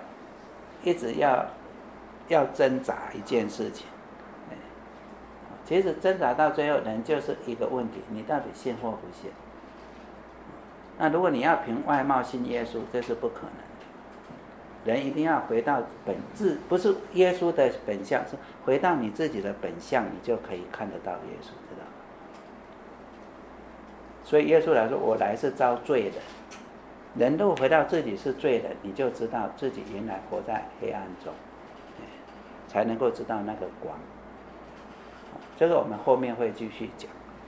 [SPEAKER 1] 要挣扎一件事情。其实挣扎到最后，人就是一个问题：你到底信或不信？那如果你要凭外貌信耶稣，这是不可能的。人一定要回到本质，不是耶稣的本相，是回到你自己的本相，你就可以看得到耶稣，知道吗？所以耶稣来说，我来是招罪人。人若回到自己是罪人，你就知道自己原来活在黑暗中，才能够知道那个光。这个我们后面会继续讲。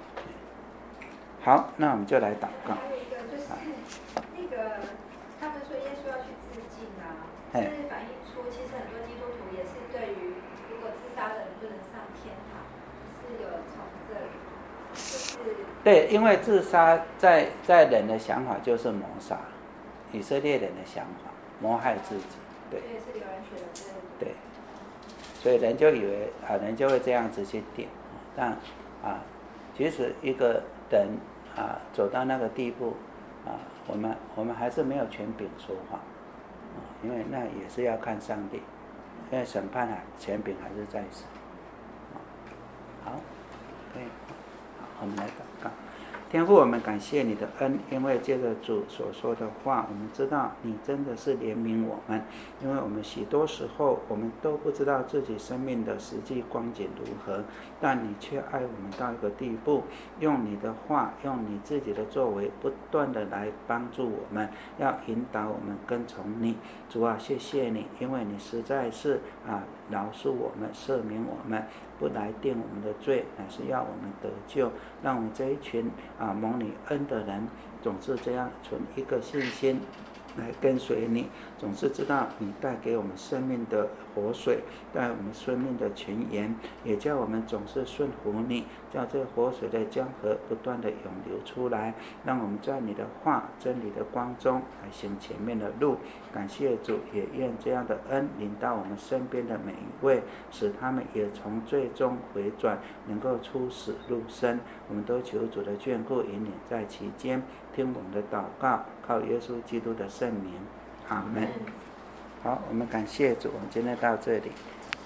[SPEAKER 1] 好，那我们就来祷告。
[SPEAKER 6] 还有一个就是那个他们说耶稣要去自尽啊，就是反映出其实很多基督徒也是对于如果自杀的人不能上天堂，是有从这里。
[SPEAKER 1] 对，因为自杀在人的想法就是谋杀，以色列人的想法谋害自己，对。
[SPEAKER 6] 这也是流人血的之类的。
[SPEAKER 1] 对，所以人就以为人就会这样子去定，但其实一个人走到那个地步我们还是没有权柄说话因为那也是要看上帝，因为审判权柄还是在神。好，可以。我们来祷告。天父，我们感谢你的恩，因为借着主所说的话，我们知道你真的是怜悯我们，因为我们许多时候我们都不知道自己生命的实际光景如何，但你却爱我们到一个地步，用你的话，用你自己的作为，不断的来帮助我们，要引导我们跟从你。主啊，谢谢你，因为你实在是饶恕我们，赦免我们，不来定我们的罪，乃是要我们得救，让我们这一群蒙你恩的人总是这样存一个信心， 来跟随你，总是知道你带给我们生命的活水，带我们生命的泉源，也叫我们总是顺服你，叫这活水的江河不断的涌流出来，让我们在你的话真理的光中来行前面的路。感谢主，也愿这样的恩临到我们身边的每一位，使他们也从最终回转，能够出死入生。我们都求主的眷顾引领在其间，听我们的祷告，靠耶稣基督的圣名，阿门。好，我们感谢主，我们今天到这里。